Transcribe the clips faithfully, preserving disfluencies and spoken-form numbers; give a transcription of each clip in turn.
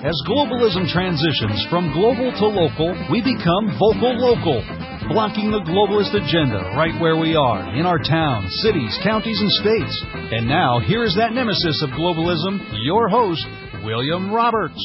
As globalism transitions from global to local, we become vocal local, blocking the globalist agenda right where we are, in our towns, cities, counties, and states. And now, here is that nemesis of globalism, your host, William Roberts.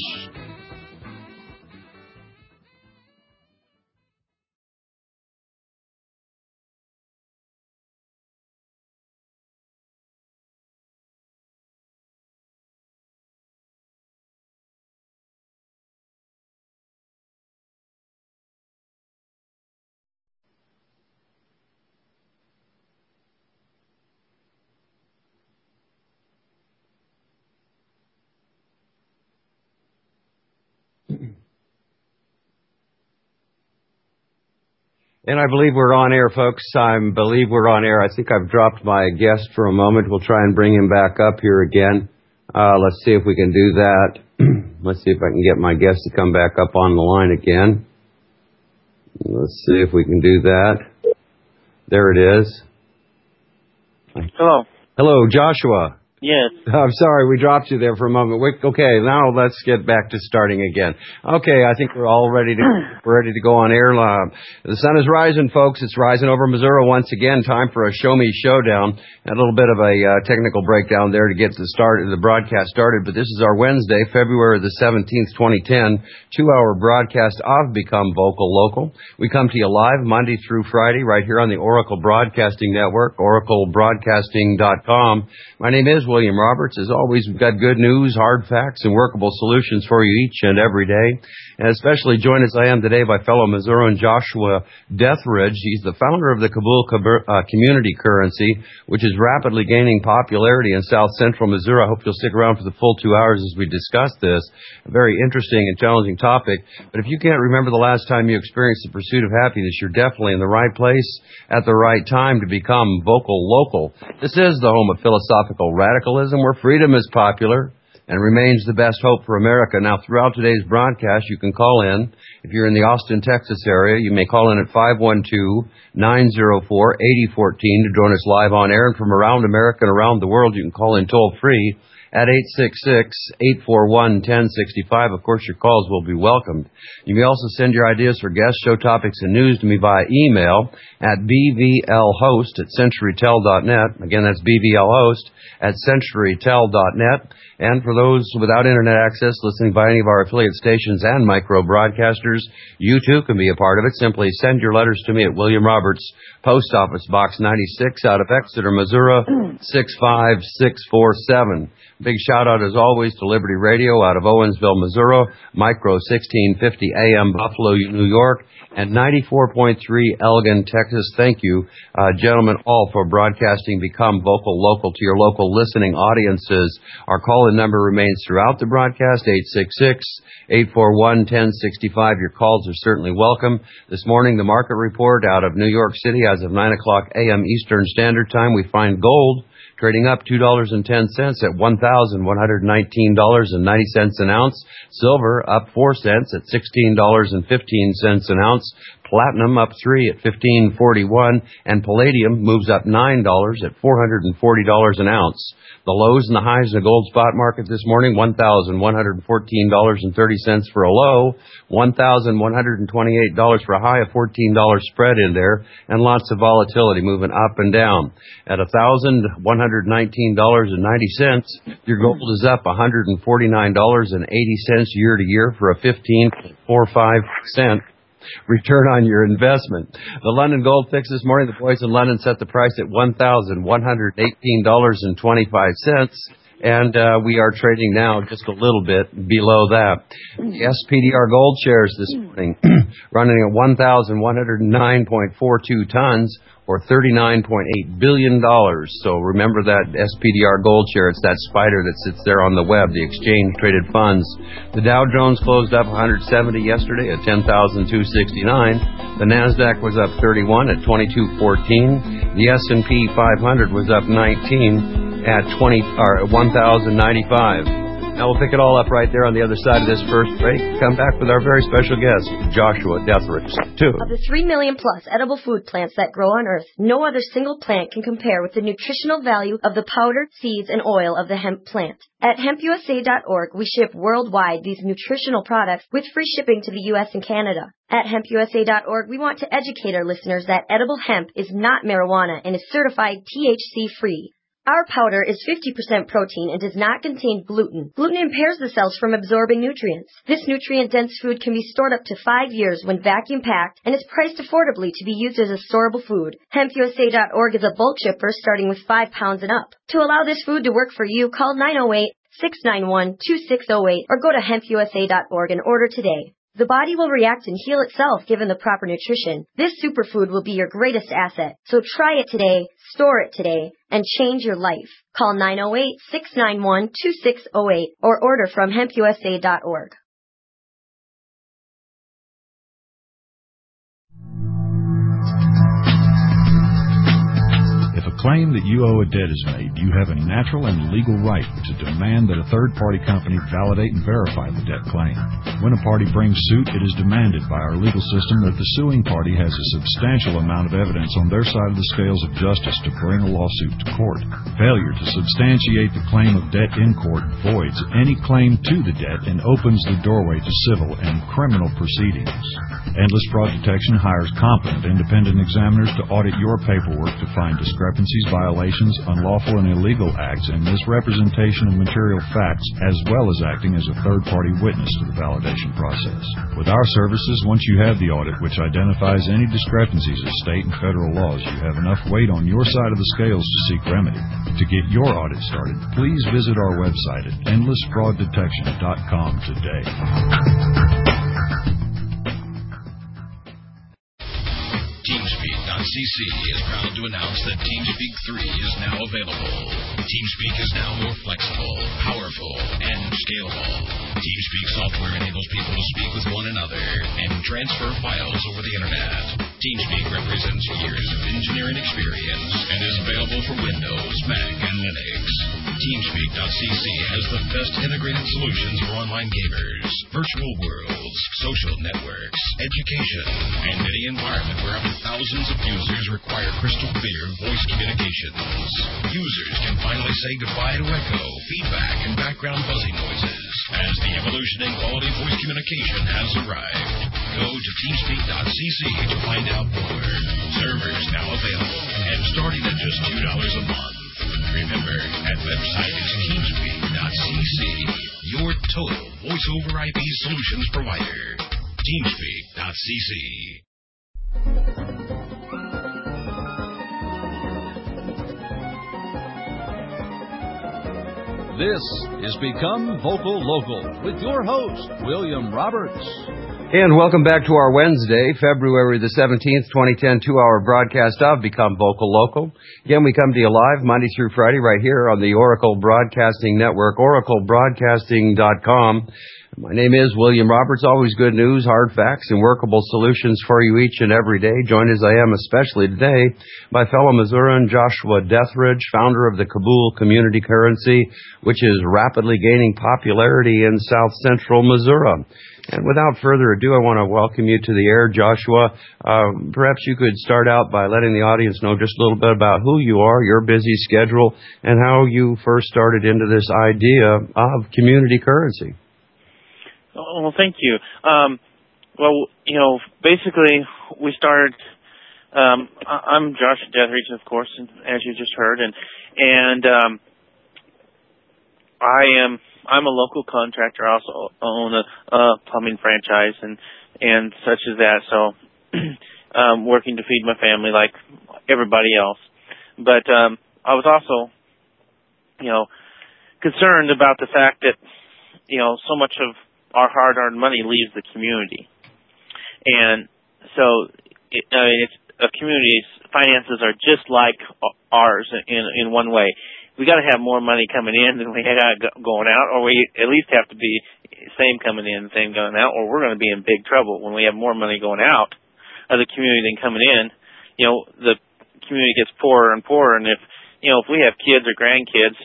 And I believe we're on air, folks. I believe we're on air. I think I've dropped my guest for a moment. We'll try and bring him back up here again. Uh, let's see if we can do that. Let's see if I can get my guest to come back up on the line again. Let's see if we can do that. There it is. Hello. Hello, Joshua. Yes. I'm sorry, we dropped you there for a moment. Okay, now let's get back to starting again. Okay, I think we're all ready to we're ready to go on air. Uh, the sun is rising, folks. It's rising over Missouri once again. Time for a show me showdown. A little bit of a uh, technical breakdown there to get the start the broadcast started. But this is our Wednesday, February the seventeenth, twenty ten, two-hour broadcast of Become Vocal Local. We come to you live Monday through Friday right here on the Oracle Broadcasting Network, oracle broadcasting dot com. My name is William Roberts. As always, we've got good news, hard facts, and workable solutions for you each and every day. And especially joined as I am today by fellow Missourian Joshua Deathridge. He's the founder of the Kabul uh, Community Currency, which is rapidly gaining popularity in south central Missouri. I hope you'll stick around for the full two hours as we discuss this. A very interesting and challenging topic. But if you can't remember the last time you experienced the pursuit of happiness, you're definitely in the right place at the right time to become vocal local. This is the home of philosophical radicalism, where freedom is popular and remains the best hope for America. Now, throughout today's broadcast, you can call in. If you're in the Austin, Texas area, you may call in at five one two, nine zero four, eight zero one four to join us live on air. And from around America and around the world, you can call in toll-free at eight six six, eight four one, one zero six five. Of course, your calls will be welcomed. You may also send your ideas for guests, show topics, and news to me via email at b v l host at century tel dot net. Again, that's b v l host at century tel dot net. And for those without internet access, listening by any of our affiliate stations and micro broadcasters, you too can be a part of it. Simply send your letters to me at William Roberts, Post Office Box ninety-six, out of Exeter, Missouri, six five six four seven. Big shout out, as always, to Liberty Radio out of Owensville, Missouri, Micro sixteen fifty A M, Buffalo, New York, and ninety-four point three Elgin, Texas. Thank you, uh, gentlemen, all for broadcasting Become Vocal Local to your local listening audiences. Our call-in number remains throughout the broadcast, eight six six, eight four one, one zero six five. Your calls are certainly welcome. This morning, the market report out of New York City as of nine o'clock A M Eastern Standard Time. We find gold trading up two dollars and ten cents at one thousand one hundred nineteen dollars and ninety cents an ounce. Silver up four cents at sixteen dollars and fifteen cents an ounce. Platinum up three at fifteen forty-one, and palladium moves up nine dollars at four hundred forty dollars an ounce. The lows and the highs in the gold spot market this morning: one thousand one hundred fourteen dollars and thirty cents for a low, one thousand one hundred twenty-eight dollars for a high, a fourteen dollars spread in there, and lots of volatility moving up and down. At one thousand one hundred nineteen dollars and ninety cents, your gold is up one hundred forty-nine dollars and eighty cents year to year for a fifteen point four five percent return on your investment. The London Gold Fix this morning, the boys in London set the price at one thousand one hundred eighteen dollars and twenty-five cents, and uh, we are trading now just a little bit below that. The S P D R Gold shares this morning running at one thousand one hundred nine point four two tons, or thirty-nine point eight billion dollars. So remember that S P D R Gold share. It's that spider that sits there on the web, the exchange-traded funds. The Dow Jones closed up one hundred seventy yesterday at ten thousand two hundred sixty-nine. The NASDAQ was up thirty-one at twenty-two fourteen. The S and P five hundred was up nineteen at twenty or one thousand ninety-five. Now we'll pick it all up right there on the other side of this first break. Come back with our very special guest, Joshua Dethridge. Two. Of the three million plus edible food plants that grow on Earth, no other single plant can compare with the nutritional value of the powder, seeds, and oil of the hemp plant. At hemp U S A dot org, we ship worldwide these nutritional products with free shipping to the U S and Canada. At hemp U S A dot org, we want to educate our listeners that edible hemp is not marijuana and is certified T H C-free. Our powder is fifty percent protein and does not contain gluten. Gluten impairs the cells from absorbing nutrients. This nutrient-dense food can be stored up to five years when vacuum-packed and is priced affordably to be used as a storable food. hemp U S A dot org is a bulk shipper starting with five pounds and up. To allow this food to work for you, call nine oh eight, six nine one, two six oh eight or go to hemp U S A dot org and order today. The body will react and heal itself given the proper nutrition. This superfood will be your greatest asset. So try it today, store it today, and change your life. Call nine oh eight, six nine one, two six oh eight or order from hemp U S A dot org. If a claim that you owe a debt is made, you have a natural and legal right to demand that a third-party company validate and verify the debt claim. When a party brings suit, it is demanded by our legal system that the suing party has a substantial amount of evidence on their side of the scales of justice to bring a lawsuit to court. Failure to substantiate the claim of debt in court voids any claim to the debt and opens the doorway to civil and criminal proceedings. Endless Fraud Detection hires competent independent examiners to audit your paperwork to find discrepancies, violations, unlawful and illegal acts, and misrepresentation of material facts, as well as acting as a third-party witness to the validation process. With our services, once you have the audit, which identifies any discrepancies of state and federal laws, you have enough weight on your side of the scales to seek remedy. To get your audit started, please visit our website at endless fraud detection dot com today. TeamSpeak dot c c is proud to announce that TeamSpeak three is now available. TeamSpeak is now more flexible, powerful, and scalable. TeamSpeak software enables people to speak with one another and transfer files over the internet. TeamSpeak represents years of engineering experience and is available for Windows, Mac, and Linux. TeamSpeak dot c c has the best integrated solutions for online gamers, virtual worlds, social networks, education, and any environment where up to thousands of users require crystal clear voice communications. Users can finally say goodbye to echo, feedback, and background buzzing noises as the evolution in quality voice communication has arrived. Go to TeamSpeak dot c c to find out more. Servers now available and starting at just two dollars a month. Remember, that website is TeamSpeak dot c c, your total voice over I P solutions provider. TeamSpeak dot c c. This is Become Vocal Local with your host, William Roberts. And welcome back to our Wednesday, February the seventeenth, twenty ten, two-hour broadcast of Become Vocal Local. Again, we come to you live Monday through Friday right here on the Oracle Broadcasting Network, oracle broadcasting dot com. My name is William Roberts. Always good news, hard facts, and workable solutions for you each and every day. Joined as I am, especially today, by fellow Missourian Joshua Dethridge, founder of the Kabul Community Currency, which is rapidly gaining popularity in south central Missouri. And without further ado, I want to welcome you to the air, Joshua. Uh, perhaps you could start out by letting the audience know just a little bit about who you are, your busy schedule, and how you first started into this idea of community currency. Oh, well, thank you. Um, well, you know, basically, we started. Um, I'm Josh Dethridge, of course, as you just heard, and and um, I am. I'm a local contractor. I also own a, a plumbing franchise and and such as that. So, um, working to feed my family like everybody else. But um, I was also, you know, concerned about the fact that, you know, so much of our hard-earned money leaves the community, and so it, I mean, it's, a community's finances are just like ours in in one way. We got to have more money coming in than we got going out, or we at least have to be same coming in, same going out, or we're going to be in big trouble when we have more money going out of the community than coming in. You know, the community gets poorer and poorer, and if you know if we have kids or grandkids,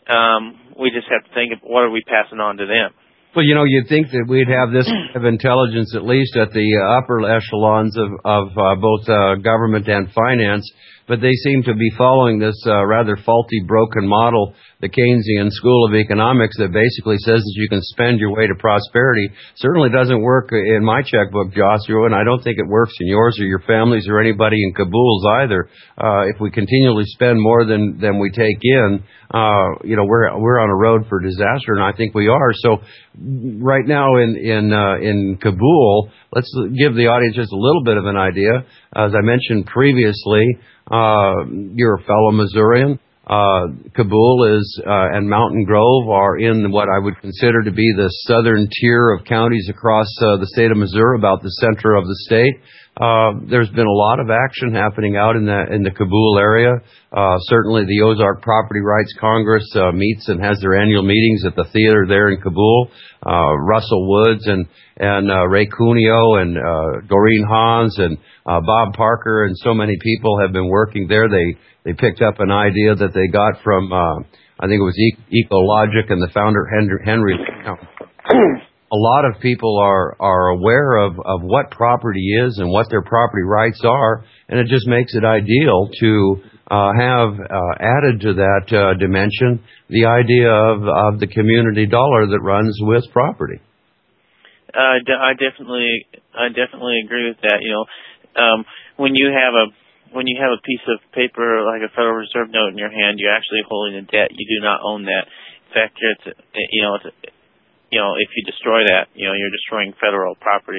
um, we just have to think of what are we passing on to them. Well, you know, you'd think that we'd have this kind of intelligence at least at the uh, upper echelons of, of uh, both uh, government and finance, but they seem to be following this uh, rather faulty, broken model, the Keynesian School of Economics, that basically says that you can spend your way to prosperity. Certainly doesn't work in my checkbook, Joshua, and I don't think it works in yours or your family's or anybody in Kabul's either. Uh, if we continually spend more than, than we take in, uh, you know, we're we're on a road for disaster, and I think we are. So right now in in uh, in Kabul, let's give the audience just a little bit of an idea. As I mentioned previously, uh, you're a fellow Missourian. Uh, Kabul is, uh, and Mountain Grove are in what I would consider to be the southern tier of counties across uh, the state of Missouri, about the center of the state. Uh, there's been a lot of action happening out in the, in the Kabul area. Uh, certainly the Ozark Property Rights Congress, uh, meets and has their annual meetings at the theater there in Kabul. Uh, Russell Woods and, and, uh, Ray Cuneo and, uh, Doreen Hans and, uh, Bob Parker and so many people have been working there. They, they picked up an idea that they got from, uh, I think it was e- Ecologic and the founder Henry, Henry. A lot of people are, are aware of, of what property is and what their property rights are, and it just makes it ideal to uh, have uh, added to that uh, dimension the idea of, of the community dollar that runs with property. Uh, I definitely, I definitely agree with that. You know, um, when you have a when you have a piece of paper like a Federal Reserve note in your hand, you're actually holding a debt. You do not own that. In fact, it's you know it's. You know, if you destroy that, you know, you're destroying federal property.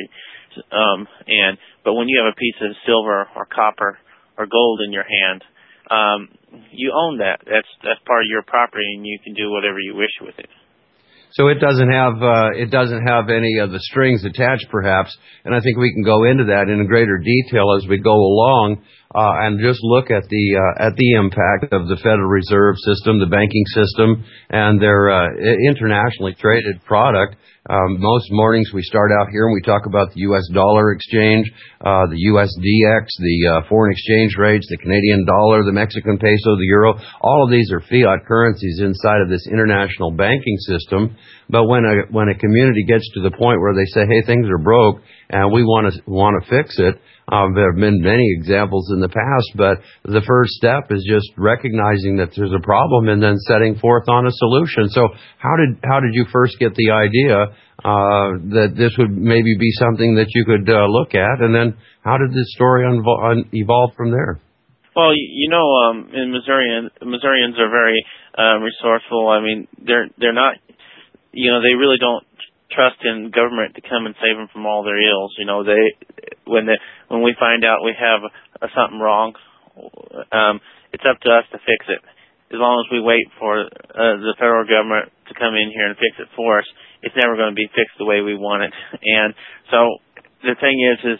Um, and but when you have a piece of silver or copper or gold in your hand, um, you own that. That's that's part of your property, and you can do whatever you wish with it. So it doesn't have uh, it doesn't have any of the strings attached, perhaps. And I think we can go into that in greater detail as we go along. Uh, and just look at the uh, at the impact of the Federal Reserve System, the banking system, and their uh, internationally traded product. Um, most mornings we start out here and we talk about the U S dollar exchange, uh, the U S D X, the uh, foreign exchange rates, the Canadian dollar, the Mexican peso, the euro. All of these are fiat currencies inside of this international banking system. But when a when a community gets to the point where they say, "Hey, things are broke and we want to want to fix it," Um, there have been many examples in the past, but the first step is just recognizing that there's a problem and then setting forth on a solution. So how did how did you first get the idea uh, that this would maybe be something that you could uh, look at, and then how did this story unvo- un- evolve from there? Well, you know, um, in Missouri, Missourians are very um, resourceful. I mean, they're they're not, you know, they really don't trust in government to come and save them from all their ills. You know, they when they when we find out we have uh, something wrong, um, it's up to us to fix it. As long as we wait for uh, the federal government to come in here and fix it for us, it's never going to be fixed the way we want it. And so the thing is, is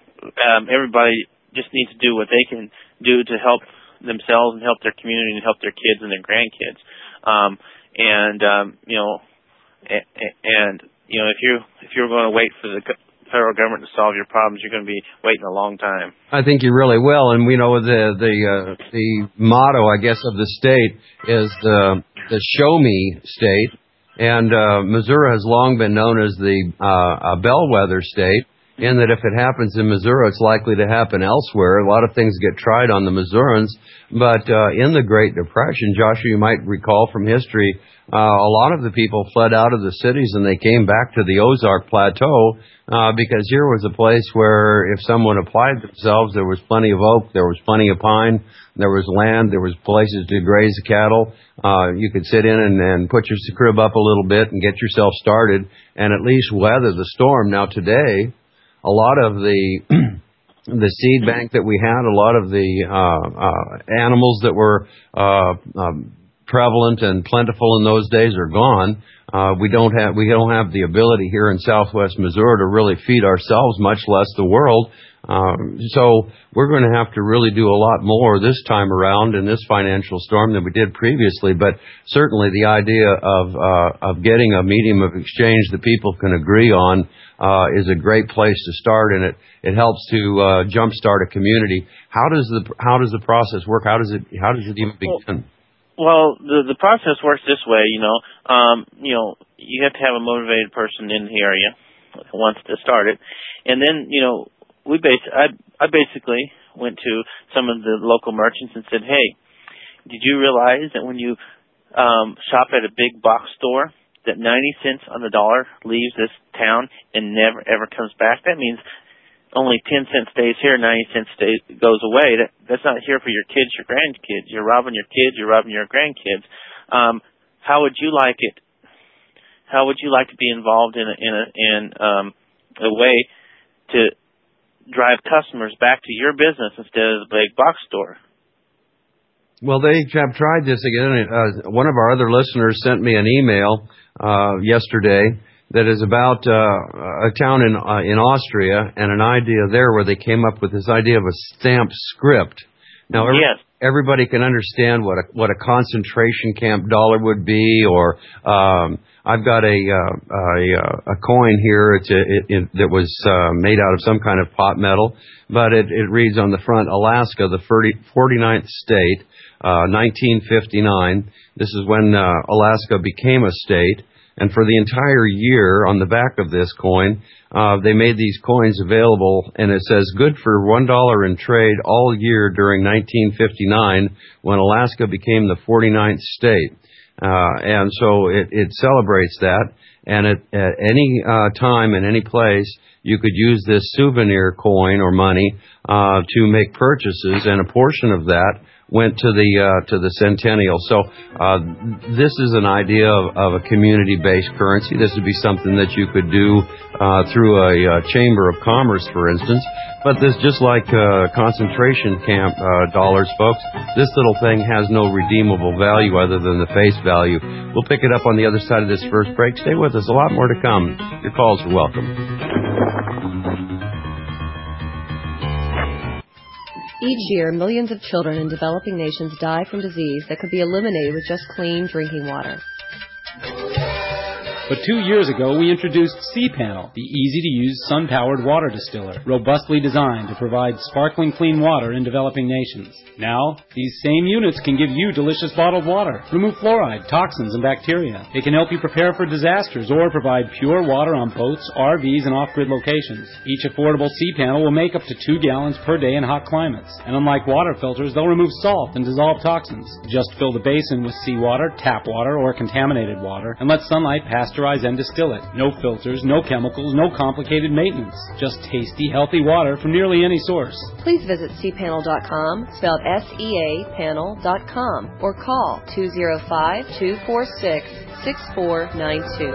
um, everybody just needs to do what they can do to help themselves and help their community and help their kids and their grandkids. Um, and um, you know, and, and you know, if you if you're going to wait for the federal government to solve your problems, you're going to be waiting a long time. I think you really will, and we know the the uh, the motto, I guess, of the state is the the Show Me state, and uh, Missouri has long been known as the uh, a bellwether state, in that if it happens in Missouri, it's likely to happen elsewhere. A lot of things get tried on the Missourians, but uh, in the Great Depression, Joshua, you might recall from history, uh, a lot of the people fled out of the cities and they came back to the Ozark Plateau uh, because here was a place where if someone applied themselves, there was plenty of oak, there was plenty of pine, there was land, there was places to graze cattle. Uh, you could sit in and, and put your crib up a little bit and get yourself started and at least weather the storm. Now today, a lot of the the seed bank that we had, a lot of the uh, uh, animals that were uh, um, prevalent and plentiful in those days are gone. Uh, we don't have we don't have the ability here in Southwest Missouri to really feed ourselves, much less the world. Um, so we're going to have to really do a lot more this time around in this financial storm than we did previously. But certainly the idea of uh, of getting a medium of exchange that people can agree on uh, is a great place to start, and it it helps to uh, jumpstart a community. How does the how does the process work? How does it how does it even begin? Well, Well, the the process works this way. You know, um, you know, you have to have a motivated person in the area who wants to start it, and then you know, we base. I I basically went to some of the local merchants and said, "Hey, did you realize that when you um, shop at a big box store, that ninety cents on the dollar leaves this town and never ever comes back? That means only ten cents stays here, ninety cents stays, goes away. That, that's not here for your kids, your grandkids. You're robbing your kids, you're robbing your grandkids. Um, how would you like it? How would you like to be involved in a, in a, in um, a way to drive customers back to your business instead of the big box store?" Well, they have tried this again. Uh, one of our other listeners sent me an email uh, yesterday that is about uh, a town in uh, in Austria and an idea there where they came up with this idea of a stamp script. Now, every, yes. everybody can understand what a, what a concentration camp dollar would be, or um, I've got a uh, a, a coin here it's a, it, it, that was uh, made out of some kind of pot metal, but it, it reads on the front, Alaska, the forty-ninth state, uh, nineteen fifty-nine. This is when uh, Alaska became a state. And for the entire year, on the back of this coin, uh, they made these coins available, and it says, "Good for one dollar in trade all year during nineteen fifty-nine, when Alaska became the forty-ninth state." Uh, and so it, it celebrates that, and at, at any uh, time and any place, you could use this souvenir coin or money uh, to make purchases, and a portion of that went to the uh, to the Centennial. So uh, this is an idea of, of a community-based currency. This would be something that you could do uh, through a, a chamber of commerce, for instance. But this, just like uh, concentration camp uh, dollars, folks, this little thing has no redeemable value other than the face value. We'll pick it up on the other side of this first break. Stay with us. A lot more to come. Your calls are welcome. Each year, millions of children in developing nations die from disease that could be eliminated with just clean drinking water. But two years ago, we introduced C-Panel, the easy-to-use sun-powered water distiller, robustly designed to provide sparkling clean water in developing nations. Now, these same units can give you delicious bottled water, remove fluoride, toxins, and bacteria. It can help you prepare for disasters or provide pure water on boats, R Vs, and off-grid locations. Each affordable C-Panel will make up to two gallons per day in hot climates. And unlike water filters, they'll remove salt and dissolve toxins. Just fill the basin with seawater, tap water, or contaminated water, and let sunlight pasteurize and distill it. No filters, no chemicals, no complicated maintenance. Just tasty, healthy water from nearly any source. Please visit C panel dot com, spelled S E A panel dot com, or call two oh five, two four six, six four nine two.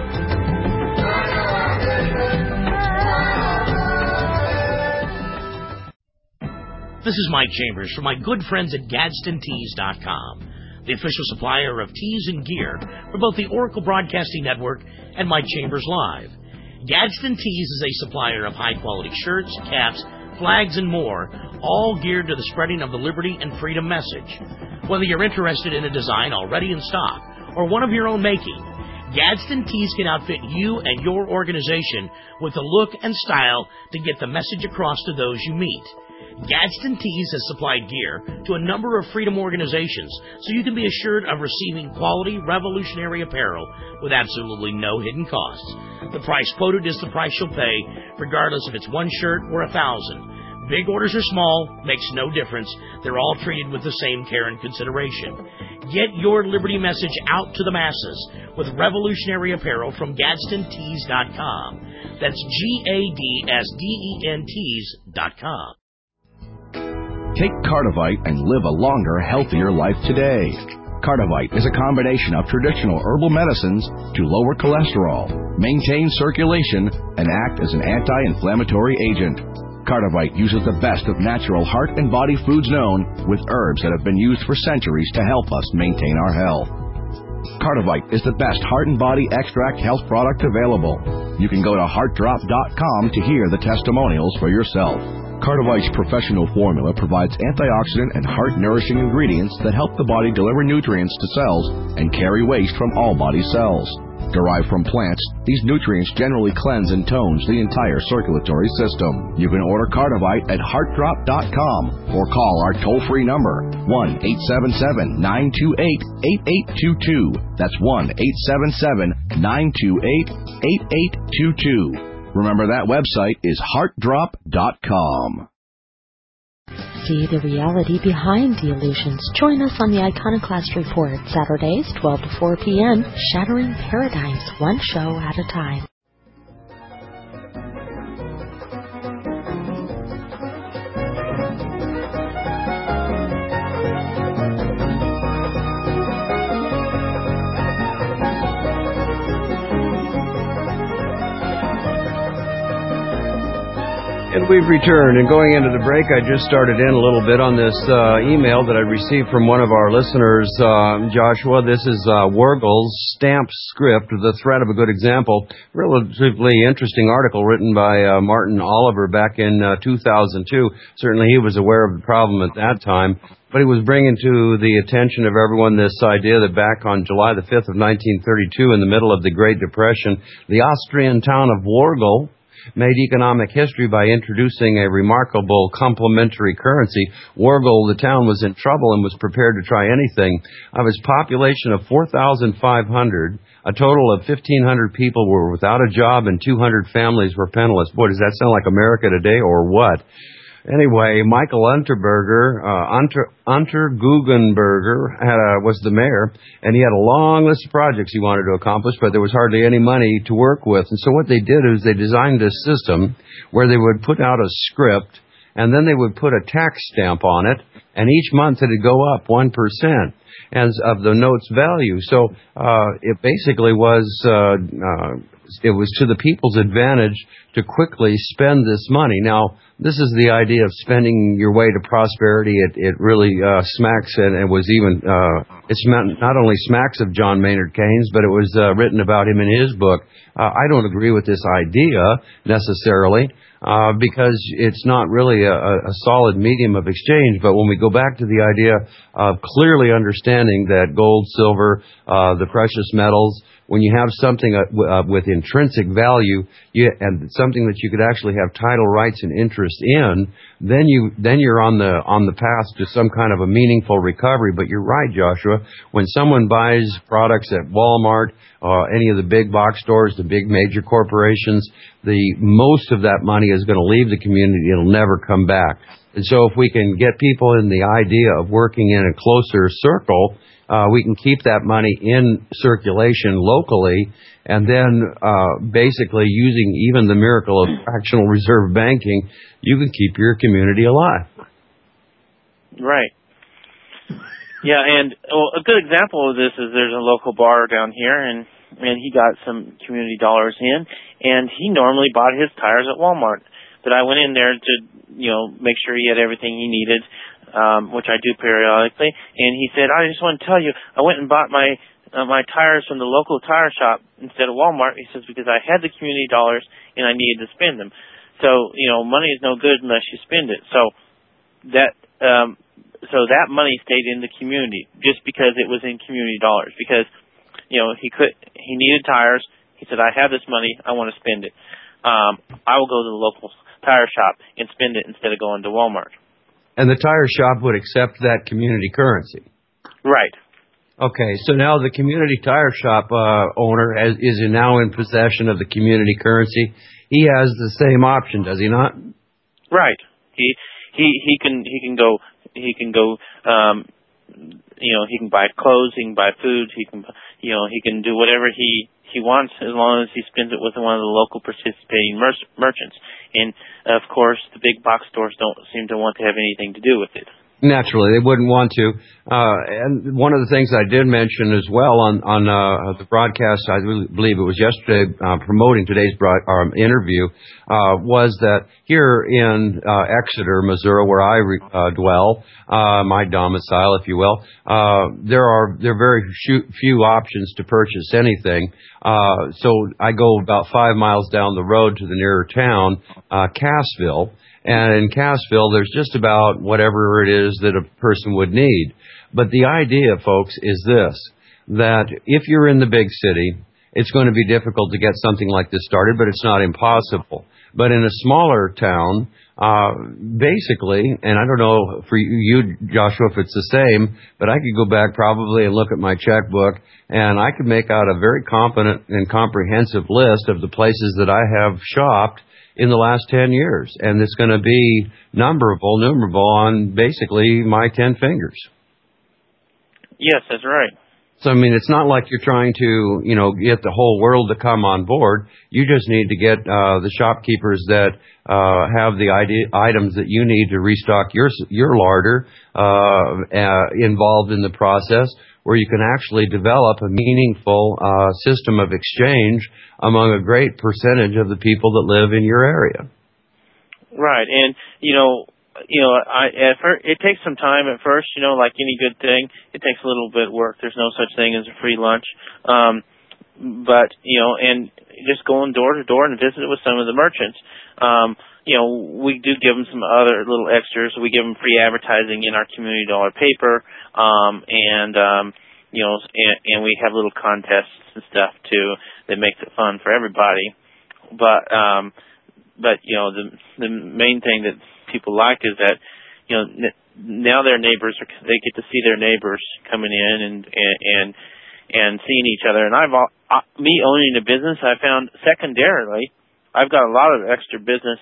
This is Mike Chambers from my good friends at Gadsden Tees dot com, the official supplier of tees and gear for both the Oracle Broadcasting Network and Mike Chambers Live. Gadsden Tees is a supplier of high-quality shirts, caps, flags, and more, all geared to the spreading of the liberty and freedom message. Whether you're interested in a design already in stock or one of your own making, Gadsden Tees can outfit you and your organization with the look and style to get the message across to those you meet. Gadsden Tees has supplied gear to a number of freedom organizations, so you can be assured of receiving quality, revolutionary apparel with absolutely no hidden costs. The price quoted is the price you'll pay, regardless if it's one shirt or a thousand. Big orders or small, makes no difference. They're all treated with the same care and consideration. Get your liberty message out to the masses with revolutionary apparel from Gadsden Tees dot com. That's G A D S D E N Tees dot com. Take Cardivite and live a longer, healthier life today. Cardivite is a combination of traditional herbal medicines to lower cholesterol, maintain circulation, and act as an anti-inflammatory agent. Cardivite uses the best of natural heart and body foods known, with herbs that have been used for centuries to help us maintain our health. Cardivite is the best heart and body extract health product available. You can go to heart drop dot com to hear the testimonials for yourself. Cardivite's professional formula provides antioxidant and heart-nourishing ingredients that help the body deliver nutrients to cells and carry waste from all body cells. Derived from plants, these nutrients generally cleanse and tones the entire circulatory system. You can order Cardivite at heart drop dot com or call our toll-free number, one eight seven seven, nine two eight, eight eight two two. That's one eight seven seven, nine two eight, eight eight two two. Remember, that website is heart drop dot com. See the reality behind the illusions. Join us on the Iconoclast Report, Saturdays, twelve to four p.m., shattering paradigms, one show at a time. And we've returned, and going into the break, I just started in a little bit on this uh, email that I received from one of our listeners, uh, Joshua. This is uh, Wargel's Stamp Script, The Threat of a Good Example. Relatively interesting article written by uh, Martin Oliver back in uh, two thousand two. Certainly he was aware of the problem at that time, but he was bringing to the attention of everyone this idea that back on July the fifth of nineteen thirty-two, in the middle of the Great Depression, the Austrian town of Wargel made economic history by introducing a remarkable complementary currency. Wargel, the town, was in trouble and was prepared to try anything. Of its population of four thousand five hundred, a total of fifteen hundred people were without a job and two hundred families were penniless. Boy, does that sound like America today or what? Anyway, Michael Unterberger, uh, Unter, Unter Guggenberger had a, was the mayor, and he had a long list of projects he wanted to accomplish, but there was hardly any money to work with. And so what they did is they designed a system where they would put out a script, and then they would put a tax stamp on it, and each month it would go up one percent as of the note's value. So uh, it basically was... Uh, uh, it was to the people's advantage to quickly spend this money. Now, this is the idea of spending your way to prosperity. It, it really uh, smacks, and it was even, uh, it's not only smacks of John Maynard Keynes, but it was uh, written about him in his book. Uh, I don't agree with this idea necessarily, uh, because it's not really a, a solid medium of exchange. But when we go back to the idea of clearly understanding that gold, silver, uh, the precious metals, when you have something uh, w- uh, with intrinsic value, you, and something that you could actually have title rights and interest in, then you then you're on the on the path to some kind of a meaningful recovery. But you're right, Joshua. When someone buys products at Walmart, uh, any of the big box stores, the big major corporations, the most of that money is going to leave the community. It'll never come back. And so, if we can get people in the idea of working in a closer circle, Uh, we can keep that money in circulation locally, and then uh, basically using even the miracle of fractional reserve banking, you can keep your community alive. Right. Yeah, and well, a good example of this is there's a local bar down here, and, and he got some community dollars in, and he normally bought his tires at Walmart. But I went in there to, you know, make sure he had everything he needed, Um, which I do periodically, and he said, I just want to tell you, I went and bought my uh, my tires from the local tire shop instead of Walmart. He says, because I had the community dollars and I needed to spend them. So, you know, money is no good unless you spend it. So that um, so that money stayed in the community just because it was in community dollars. Because, you know, he could he needed tires. He said, I have this money. I want to spend it. Um, I will go to the local tire shop and spend it instead of going to Walmart. And the tire shop would accept that community currency. Right. Okay, so now the community tire shop uh, owner has, is now in possession of the community currency. He has the same option, does he not? Right. He he he can he can go he can go um, you know he can buy clothes, he can buy food, he can you know he can do whatever he he wants as long as he spends it with one of the local participating mer- merchants. And, of course, the big box stores don't seem to want to have anything to do with it. Naturally, they wouldn't want to. Uh, and one of the things I did mention as well on, on uh, the broadcast, I believe it was yesterday, uh, promoting today's broad, um, interview, uh, was that here in uh, Exeter, Missouri, where I re- uh, dwell, uh, my domicile, if you will, uh, there are there are very few options to purchase anything. Uh, so I go about five miles down the road to the nearer town, uh, Cassville. And in Cassville, there's just about whatever it is that a person would need. But the idea, folks, is this, that if you're in the big city it's going to be difficult to get something like this started, but it's not impossible. But in a smaller town, uh, basically, and I don't know for you, Joshua, if it's the same, but I could go back probably and look at my checkbook, and I could make out a very competent and comprehensive list of the places that I have shopped in the last ten years. And it's going to be numberable, numerable on basically my ten fingers. Yes, that's right. So, I mean, it's not like you're trying to, you know, get the whole world to come on board. You just need to get uh, the shopkeepers that uh, have the ide- items that you need to restock your your larder uh, uh, involved in the process, where you can actually develop a meaningful uh, system of exchange among a great percentage of the people that live in your area. Right, and, you know, You know, I, at first, it takes some time at first, you know, like any good thing. It takes a little bit of work. There's no such thing as a free lunch. Um, but, you know, and just going door to door and visiting with some of the merchants. Um, you know, we do give them some other little extras. We give them free advertising in our community dollar paper. Um, and, um, you know, and, and we have little contests and stuff, too, that makes it fun for everybody. But, um, but, you know, the, the main thing that people like is that, you know, now their neighbors are, they get to see their neighbors coming in and and and, and seeing each other. And I've uh, me owning a business, I found secondarily, I've got a lot of extra business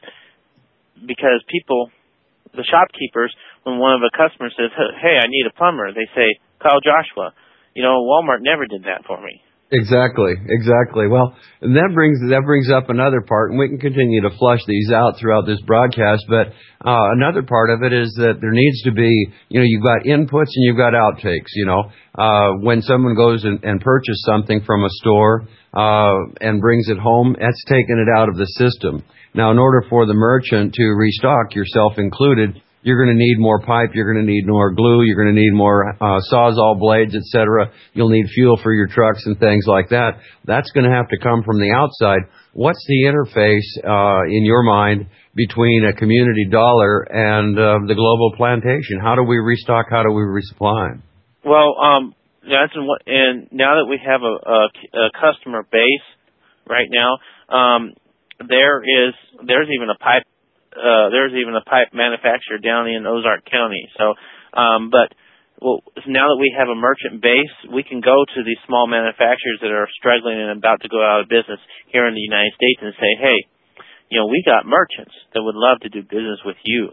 because people, the shopkeepers, when one of a customer says, "Hey, I need a plumber," they say, "Call Joshua." You know, Walmart never did that for me. Exactly, exactly. Well, and that brings that brings up another part, and we can continue to flush these out throughout this broadcast. But uh, another part of it is that there needs to be, you know, you've got inputs and you've got outtakes. You know, uh, when someone goes and, and purchases something from a store uh, and brings it home, that's taking it out of the system. Now, in order for the merchant to restock, yourself included, you're going to need more pipe, you're going to need more glue, you're going to need more uh, Sawzall blades, et cetera. You'll need fuel for your trucks and things like that. That's going to have to come from the outside. What's the interface, uh, in your mind, between a community dollar and uh, the global plantation? How do we restock? How do we resupply? Well, um, that's what, and now that we have a, a, a customer base right now, um, there is there's even a pipe. Uh, there's even a pipe manufacturer down in Ozark County. So, um, but well, now that we have a merchant base, we can go to these small manufacturers that are struggling and about to go out of business here in the United States and say, "Hey, you know, we got merchants that would love to do business with you."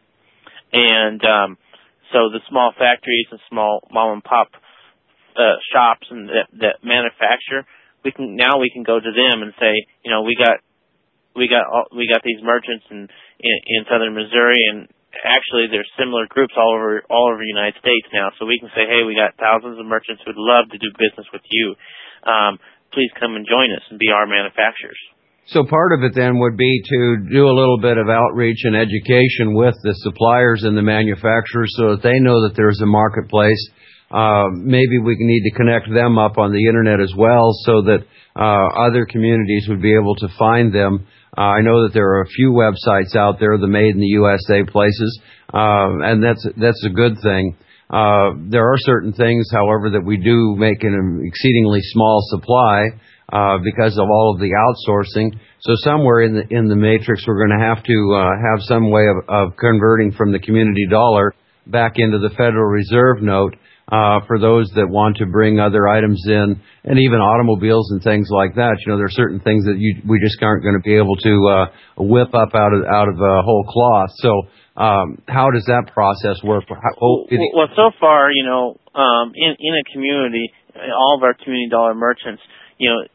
And um, so the small factories and small mom and pop uh, shops and that, that manufacture, we can now we can go to them and say, you know, we got. We got all, we got these merchants in, in in southern Missouri, and actually there's similar groups all over all over the United States now. So we can say, hey, we got thousands of merchants who'd love to do business with you. Um, please come and join us and be our manufacturers. So part of it then would be to do a little bit of outreach and education with the suppliers and the manufacturers so that they know that there's a marketplace. Uh, maybe we need to connect them up on the internet as well so that uh, other communities would be able to find them. Uh, I know that there are a few websites out there, the Made in the U S A places, uh, and that's that's a good thing. Uh, there are certain things, however, that we do make in an exceedingly small supply uh, because of all of the outsourcing. So somewhere in the in the matrix, we're going to have to uh, have some way of, of converting from the community dollar back into the Federal Reserve note. Uh, for those that want to bring other items in, and even automobiles and things like that. You know, there are certain things that you, we just aren't going to be able to uh, whip up out of out of a whole cloth. So, um, how does that process work? How, oh, well, well, so far, you know, um, in in a community, all of our community dollar merchants, you know,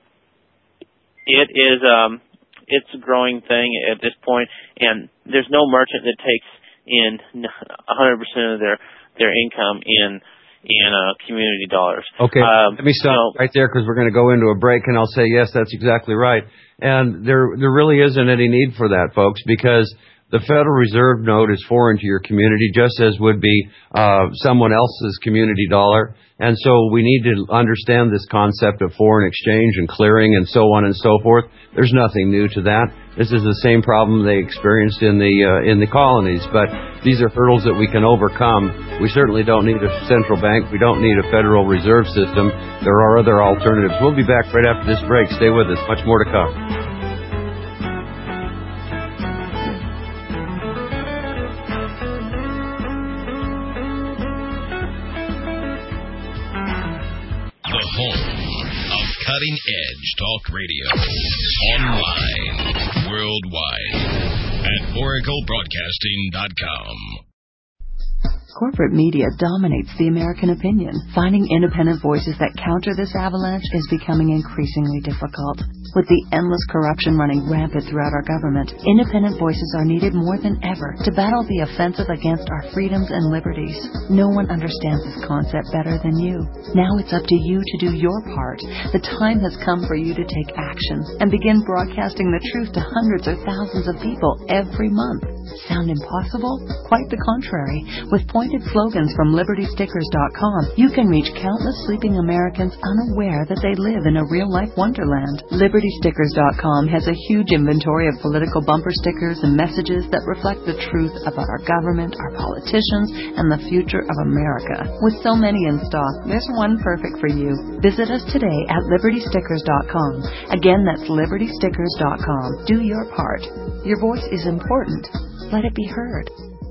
it is um, it's a growing thing at this point, and there's no merchant that takes in one hundred percent of their their income in. in uh, community dollars. Okay, um, let me stop you know, right there because we're going to go into a break, and I'll say, yes, that's exactly right. And there there really isn't any need for that, folks, because the Federal Reserve note is foreign to your community, just as would be uh, someone else's community dollar. And so we need to understand this concept of foreign exchange and clearing and so on and so forth. There's nothing new to that. This is the same problem they experienced in the uh, in the colonies, but these are hurdles that we can overcome. We certainly don't need a central bank. We don't need a Federal Reserve System. There are other alternatives. We'll be back right after this break. Stay with us. Much more to come. The home of cutting-edge talk radio. Online, worldwide, at oracle broadcasting dot com. Corporate media dominates the American opinion. Finding independent voices that counter this avalanche is becoming increasingly difficult. With the endless corruption running rampant throughout our government, independent voices are needed more than ever to battle the offensive against our freedoms and liberties. No one understands this concept better than you. Now it's up to you to do your part. The time has come for you to take action and begin broadcasting the truth to hundreds or thousands of people every month. Sound impossible? Quite the contrary. With pointed slogans from Liberty Stickers dot com, you can reach countless sleeping Americans unaware that they live in a real-life wonderland. Liberty Stickers dot com has a huge inventory of political bumper stickers and messages that reflect the truth about our government, our politicians, and the future of America. With so many in stock, there's one perfect for you. Visit us today at Liberty Stickers dot com. Again, that's Liberty Stickers dot com. Do your part. Your voice is important. Let it be heard.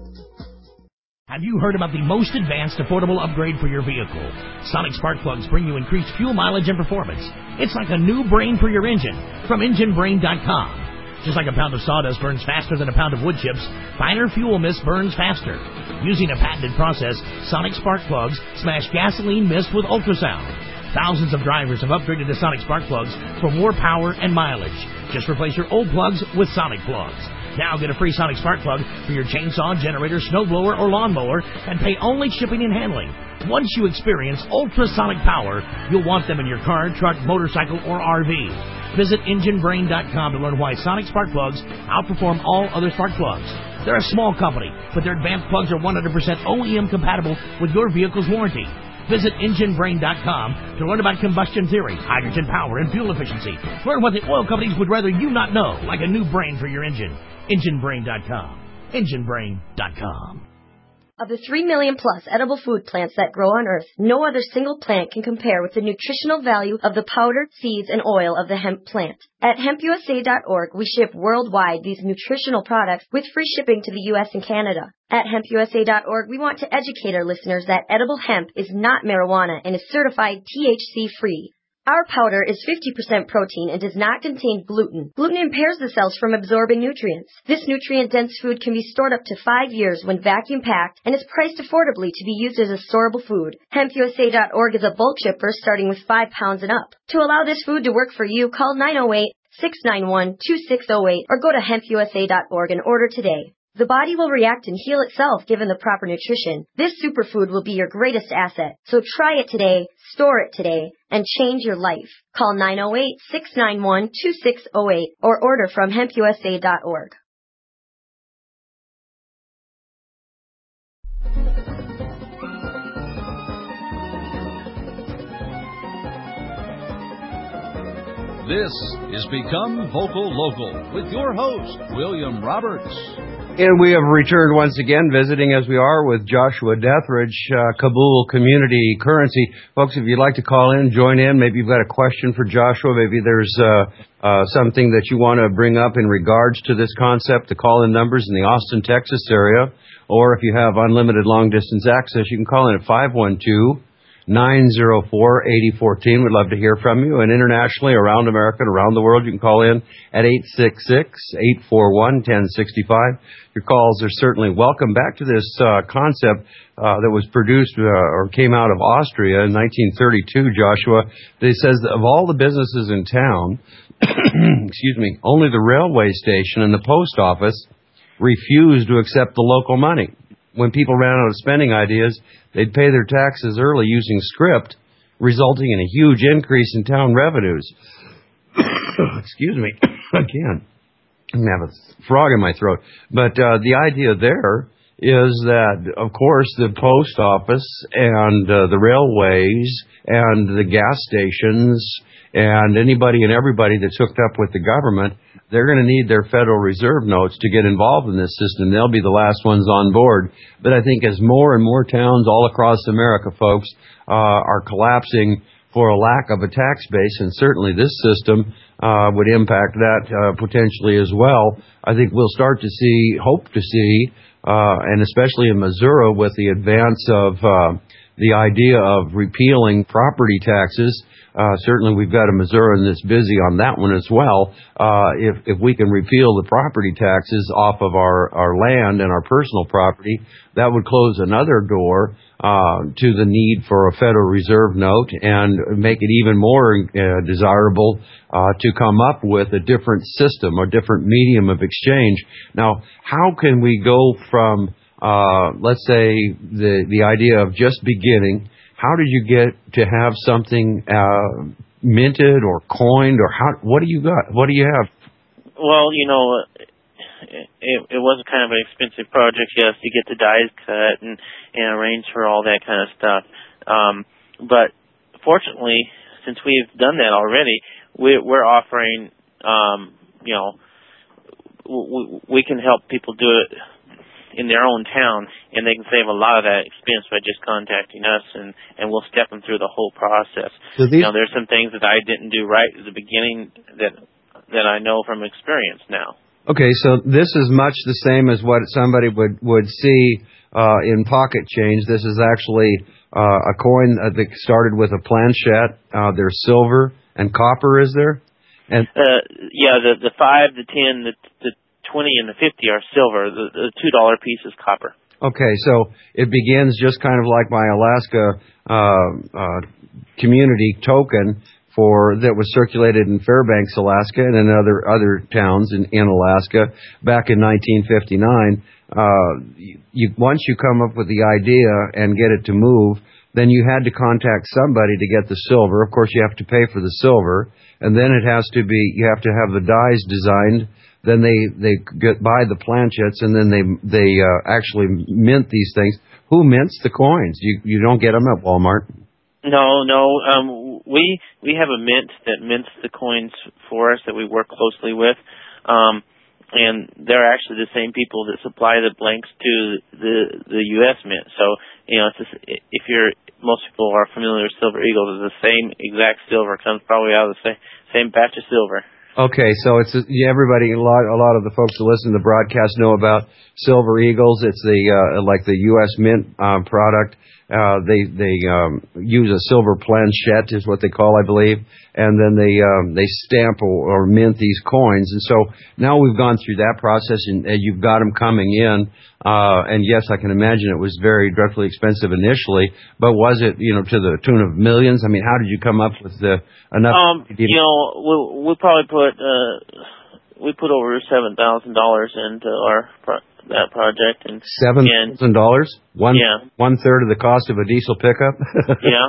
Have you heard about the most advanced affordable upgrade for your vehicle? Sonic Spark Plugs bring you increased fuel mileage and performance. It's like a new brain for your engine from engine brain dot com. Just like a pound of sawdust burns faster than a pound of wood chips, finer fuel mist burns faster. Using a patented process, Sonic Spark Plugs smash gasoline mist with ultrasound. Thousands of drivers have upgraded to Sonic Spark Plugs for more power and mileage. Just replace your old plugs with Sonic Plugs. Now get a free Sonic Spark Plug for your chainsaw, generator, snowblower, or lawnmower and pay only shipping and handling. Once you experience ultrasonic power, you'll want them in your car, truck, motorcycle, or R V. Visit engine brain dot com to learn why Sonic Spark Plugs outperform all other spark plugs. They're a small company, but their advanced plugs are one hundred percent O E M compatible with your vehicle's warranty. Visit engine brain dot com to learn about combustion theory, hydrogen power, and fuel efficiency. Learn what the oil companies would rather you not know, like a new brain for your engine. engine brain dot com. engine brain dot com. Of the three million plus edible food plants that grow on Earth, no other single plant can compare with the nutritional value of the powder, seeds, and oil of the hemp plant. At hemp U S A dot org, we ship worldwide these nutritional products with free shipping to the U S and Canada. At hemp U S A dot org, we want to educate our listeners that edible hemp is not marijuana and is certified T H C-free. Our powder is fifty percent protein and does not contain gluten. Gluten impairs the cells from absorbing nutrients. This nutrient-dense food can be stored up to five years when vacuum-packed and is priced affordably to be used as a storable food. hemp U S A dot org is a bulk shipper starting with five pounds and up. To allow this food to work for you, call nine oh eight, six nine one, two six oh eight or go to hemp U S A dot org and order today. The body will react and heal itself given the proper nutrition. This superfood will be your greatest asset. So try it today, store it today, and change your life. Call nine oh eight, six nine one, two six oh eight or order from hemp U S A dot org. This is Become Vocal Local with your host, William Roberts. And we have returned once again, visiting as we are with Joshua Dethridge, uh, Kabul Community Currency. Folks, if you'd like to call in, join in. Maybe you've got a question for Joshua. Maybe there's uh, uh, something that you want to bring up in regards to this concept. The call-in numbers in the Austin, Texas area. Or if you have unlimited long-distance access, you can call in at five one two, nine oh four, eight oh one four. We'd love to hear from you. And internationally, around America and around the world, you can call in at eight six six, eight four one, one oh six five. Your calls are certainly welcome. Back to this uh, concept uh, that was produced uh, or came out of Austria in nineteen thirty-two, Joshua. It says that of all the businesses in town, excuse me, only the railway station and the post office refused to accept the local money. When people ran out of spending ideas, they'd pay their taxes early using script, resulting in a huge increase in town revenues. Excuse me, again. I have a frog in my throat. But uh, the idea there is that, of course, the post office and uh, the railways and the gas stations and anybody and everybody that's hooked up with the government they're going to need their Federal Reserve notes to get involved in this system. They'll be the last ones on board. But I think as more and more towns all across America, folks, uh, are collapsing for a lack of a tax base, and certainly this system uh, would impact that uh, potentially as well, I think we'll start to see, hope to see, uh, and especially in Missouri with the advance of uh, the idea of repealing property taxes. Uh, certainly we've got a Missourian that's busy on that one as well. Uh, if, if we can repeal the property taxes off of our, our land and our personal property, that would close another door uh, to the need for a Federal Reserve note and make it even more uh, desirable uh, to come up with a different system or different medium of exchange. Now, how can we go from, uh, let's say, the, the idea of just beginning? How did you get to have something uh, minted or coined, or how? What do you got? What do you have? Well, you know, it, it was kind of an expensive project, yes, to get the dies cut and, and arrange for all that kind of stuff. Um, but fortunately, since we've done that already, we, we're offering, um, you know, we, we can help people do it in their own town, and they can save a lot of that expense by just contacting us, and, and we'll step them through the whole process. So these- you know, there's some things that I didn't do right at the beginning that that I know from experience now. Okay, so this is much the same as what somebody would, would see uh, in pocket change. This is actually uh, a coin that started with a planchette. Uh, there's silver and copper, is there? And uh, yeah, the the five, the ten, the the twenty, and the fifty are silver. The, the two dollar piece is copper. Okay, so it begins just kind of like my Alaska uh, uh, community token for that was circulated in Fairbanks, Alaska, and in other other towns in, in Alaska back in nineteen fifty-nine. Uh, you, once you come up with the idea and get it to move, then you had to contact somebody to get the silver. Of course, you have to pay for the silver, and then it has to be you have to have the dies designed. Then they they get buy the planchettes, and then they they uh, actually mint these things. Who mints the coins? You you don't get them at Walmart. No, no. Um, we we have a mint that mints the coins for us that we work closely with, um, and they're actually the same people that supply the blanks to the the U S Mint. So you know, it's just, if you're most people are familiar with Silver Eagles, it's the same exact silver comes probably out of the same same batch of silver. Okay, so it's yeah, everybody. A lot, a lot of the folks who listen to the broadcast know about Silver Eagles. It's the uh, like the U S Mint uh, product. Uh, they they um, use a silver planchette, is what they call, I believe, and then they um, they stamp or, or mint these coins. And so now we've gone through that process, and, and you've got them coming in. Uh, and yes, I can imagine it was very dreadfully expensive initially, but was it, you know, to the tune of millions? I mean, how did you come up with the enough? Um, you know, we we probably put uh, we put over seven thousand dollars into our pro- that project, and seven thousand dollars, one yeah. one third of the cost of a diesel pickup. Yeah,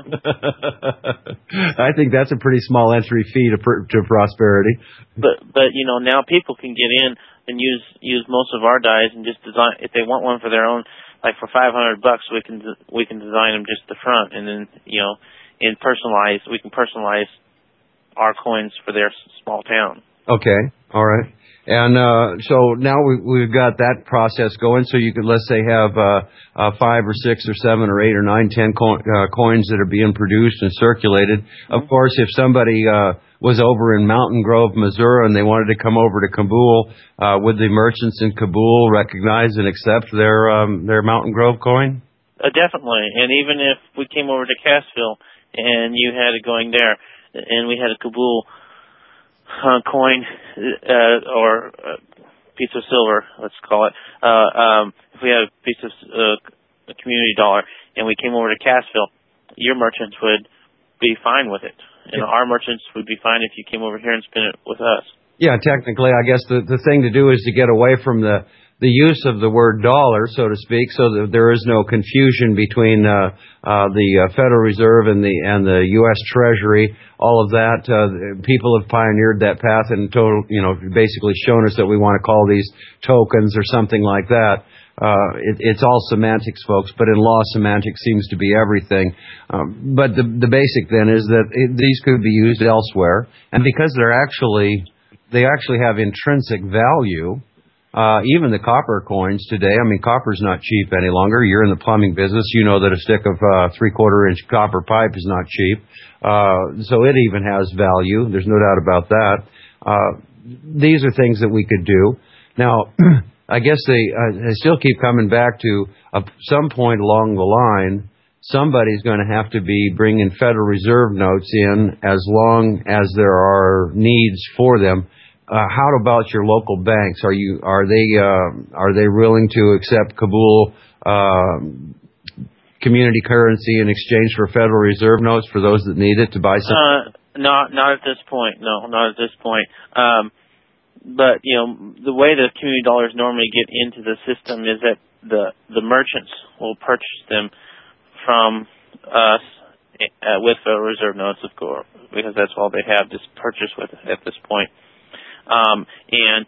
I think that's a pretty small entry fee to pr- to prosperity. But but you know, now people can get in and use use most of our dies and just design if they want one for their own. Like for five hundred bucks, we can we can design them just the front, and then you know, and personalize. We can personalize our coins for their small town. Okay, all right. And uh, so now we, we've got that process going. So you could, let's say, have uh, uh, five or six or seven or eight or nine, ten co- uh, coins that are being produced and circulated. Mm-hmm. Of course, if somebody uh, was over in Mountain Grove, Missouri, and they wanted to come over to Kabul, uh, would the merchants in Kabul recognize and accept their um, their Mountain Grove coin? Uh, definitely. And even if we came over to Cassville and you had it going there, and we had a Kabul Uh, coin uh, or a piece of silver, let's call it. Uh, um, if we had a piece of uh, a community dollar and we came over to Cassville, your merchants would be fine with it, and yeah. our merchants would be fine if you came over here and spent it with us. Yeah, technically, I guess the the thing to do is to get away from the the use of the word dollar, so to speak, so that there is no confusion between uh, uh, the uh, Federal Reserve and the and the U S Treasury. All of that, uh, people have pioneered that path and total, you know, basically shown us that we want to call these tokens or something like that. Uh, it, it's all semantics, folks, but in law, semantics seems to be everything. Um, but the the basic then is that it, these could be used elsewhere, and because they're actually they actually have intrinsic value. Uh, even the copper coins today, I mean, copper's not cheap any longer. You're in the plumbing business. You know that a stick of uh, three-quarter inch copper pipe is not cheap. Uh, so it even has value. There's no doubt about that. Uh, these are things that we could do. Now, I guess they, uh, they still keep coming back to uh, some point along the line, somebody's going to have to be bringing Federal Reserve notes in as long as there are needs for them. Uh, how about your local banks? Are you are they uh, are they willing to accept Kabul uh, community currency in exchange for Federal Reserve notes for those that need it to buy something? Uh, not not at this point. No, not at this point. Um, but you know, the way the community dollars normally get into the system is that the the merchants will purchase them from us uh, with Federal Reserve notes, of course, because that's all they have to purchase with at this point. Um, and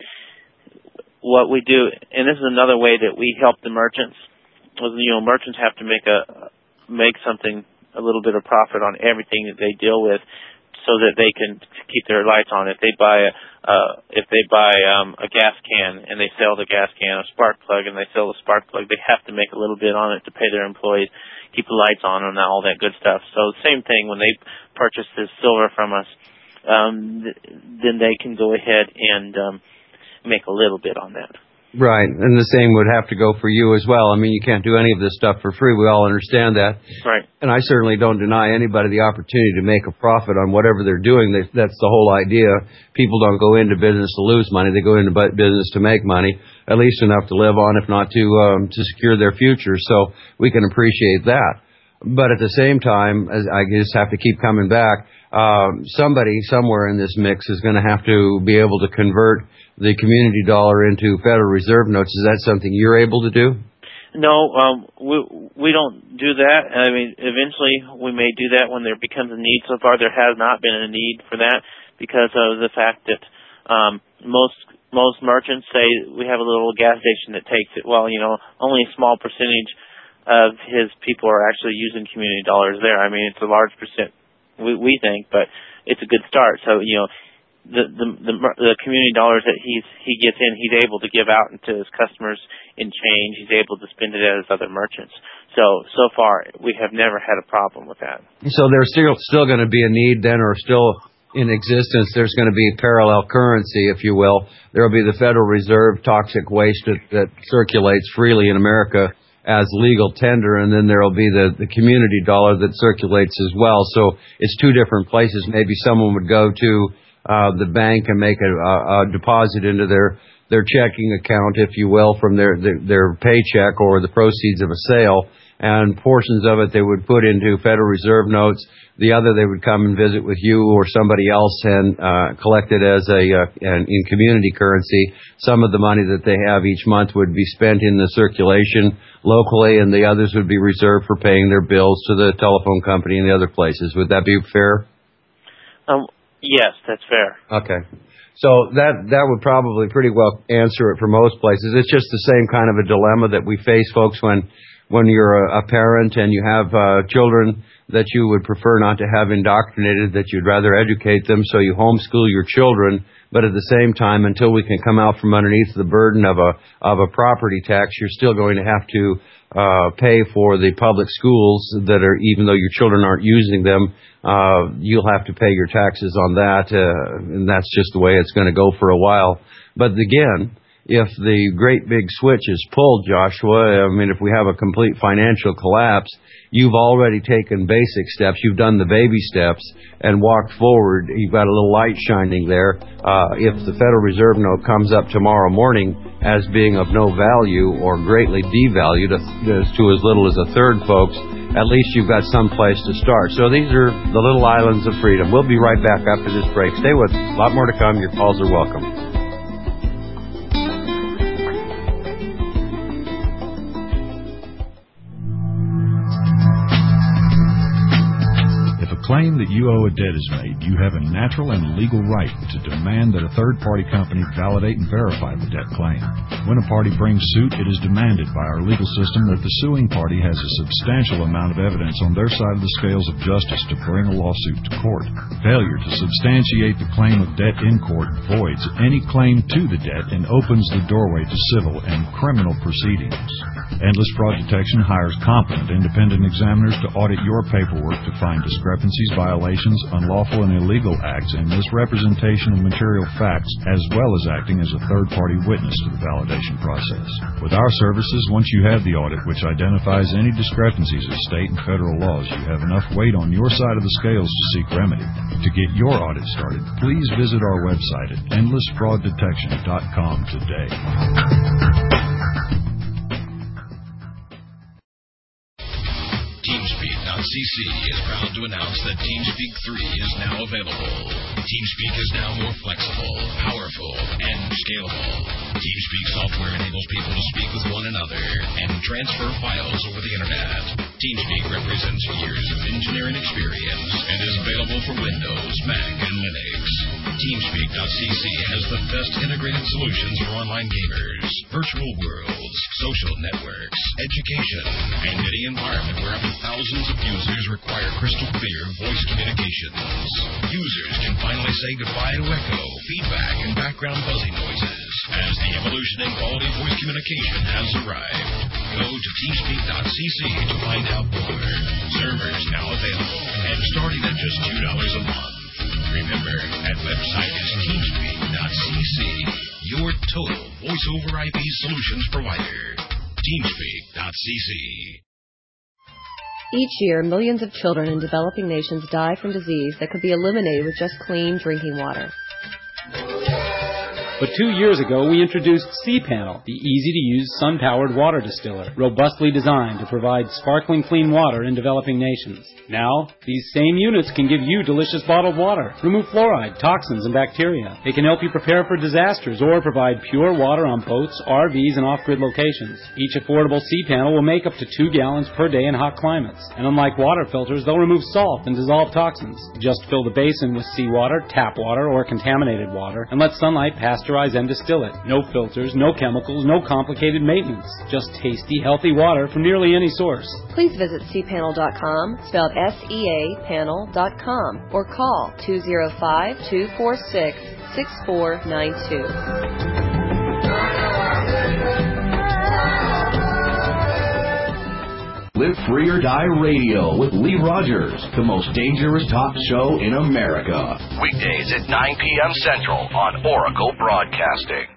what we do, and this is another way that we help the merchants, was, you know, merchants have to make a, make something, a little bit of profit on everything that they deal with so that they can keep their lights on. If they buy a, uh, if they buy, um, a gas can and they sell the gas can, a spark plug and they sell the spark plug, they have to make a little bit on it to pay their employees, keep the lights on and all that good stuff. So same thing when they purchase this silver from us. Um, th- then they can go ahead and um, make a little bit on that. Right, and the same would have to go for you as well. I mean, you can't do any of this stuff for free. We all understand that. Right. And I certainly don't deny anybody the opportunity to make a profit on whatever they're doing. That's the whole idea. People don't go into business to lose money. They go into business to make money, at least enough to live on, if not to um, to secure their future. So we can appreciate that. But at the same time, as I just have to keep coming back, uh, somebody somewhere in this mix is going to have to be able to convert the community dollar into Federal Reserve notes. Is that something you're able to do? No, um, we we don't do that. I mean, eventually we may do that when there becomes a need. So far, there has not been a need for that because of the fact that um, most most merchants say we have a little gas station that takes it. Well, you know, only a small percentage of his people are actually using community dollars there. I mean, it's a large percent, we, we think, but it's a good start. So, you know, the, the the the community dollars that he's he gets in, he's able to give out to his customers in change. He's able to spend it at his other merchants. So so far, we have never had a problem with that. So there's still still going to be a need then, or still in existence. There's going to be parallel currency, if you will. There will be the Federal Reserve toxic waste that, that circulates freely in America as legal tender, and then there will be the, the community dollar that circulates as well. So it's two different places. Maybe someone would go to uh, the bank and make a, a, a deposit into their, their checking account, if you will, from their, their, their paycheck or the proceeds of a sale, and portions of it they would put into Federal Reserve notes. The other they would come and visit with you or somebody else and uh, collect it as a uh, an, in community currency. Some of the money that they have each month would be spent in the circulation locally, and the others would be reserved for paying their bills to the telephone company and the other places. Would that be fair? Um, yes, that's fair. Okay. So that that would probably pretty well answer it for most places. It's just the same kind of a dilemma that we face, folks, when when you're a, a parent and you have uh, children that you would prefer not to have indoctrinated, that you'd rather educate them, so you homeschool your children, but at the same time, until we can come out from underneath the burden of a of a property tax, you're still going to have to uh pay for the public schools that are, even though your children aren't using them, uh you'll have to pay your taxes on that, uh, and that's just the way it's going to go for a while. But again, if the great big switch is pulled, Joshua, I mean, if we have a complete financial collapse, you've already taken basic steps. You've done the baby steps and walked forward. You've got a little light shining there. Uh, if the Federal Reserve note comes up tomorrow morning as being of no value or greatly devalued as to as little as a third, folks, at least you've got some place to start. So these are the little islands of freedom. We'll be right back after this break. Stay with us. A lot more to come. Your calls are welcome. claim that you owe a debt is made, you have a natural and legal right to demand that a third-party company validate and verify the debt claim. When a party brings suit, it is demanded by our legal system that the suing party has a substantial amount of evidence on their side of the scales of justice to bring a lawsuit to court. Failure to substantiate the claim of debt in court voids any claim to the debt and opens the doorway to civil and criminal proceedings. Endless Fraud Detection hires competent independent examiners to audit your paperwork to find discrepancies, violations, unlawful and illegal acts, and misrepresentation of material facts, as well as acting as a third-party witness to the validation process. With our services, once you have the audit, which identifies any discrepancies of state and federal laws, you have enough weight on your side of the scales to seek remedy. To get your audit started, please visit our website at endless fraud detection dot com today. TeamSpeak dot c c is proud to announce that TeamSpeak three is now available. TeamSpeak is now more flexible, powerful, and scalable. TeamSpeak software enables people to speak with one another and transfer files over the internet. TeamSpeak represents years of engineering experience and is available for Windows, Mac, and Linux. TeamSpeak dot c c has the best integrated solutions for online gamers, virtual worlds, social networks, education, and any environment where up to thousands of users require crystal clear voice communications. Users can finally say goodbye to echo, feedback, and background buzzing noises as the evolution in quality voice communication has arrived. Go to TeamSpeak dot c c to find out more. Servers now available and starting at just two dollars a month. Remember, that website is TeamSpeak dot c c, your total voice over I P solutions provider. TeamSpeak dot c c. Each year, millions of children in developing nations die from disease that could be eliminated with just clean drinking water. But two years ago, we introduced cPanel, the easy-to-use sun-powered water distiller, robustly designed to provide sparkling clean water in developing nations. Now, these same units can give you delicious bottled water, remove fluoride, toxins, and bacteria. They can help you prepare for disasters or provide pure water on boats, R Vs, and off-grid locations. Each affordable cPanel will make up to two gallons per day in hot climates. And unlike water filters, they'll remove salt and dissolve toxins. Just fill the basin with seawater, tap water, or contaminated water, and let sunlight pass and distill it. No filters, no chemicals, no complicated maintenance. Just tasty, healthy water from nearly any source. Please visit c panel dot com, spelled S E A panel dot com, or call two oh five, two four six, six four nine two. Live Free or Die Radio with Lee Rogers, the most dangerous talk show in America. Weekdays at nine p.m. Central on Oracle Broadcasting.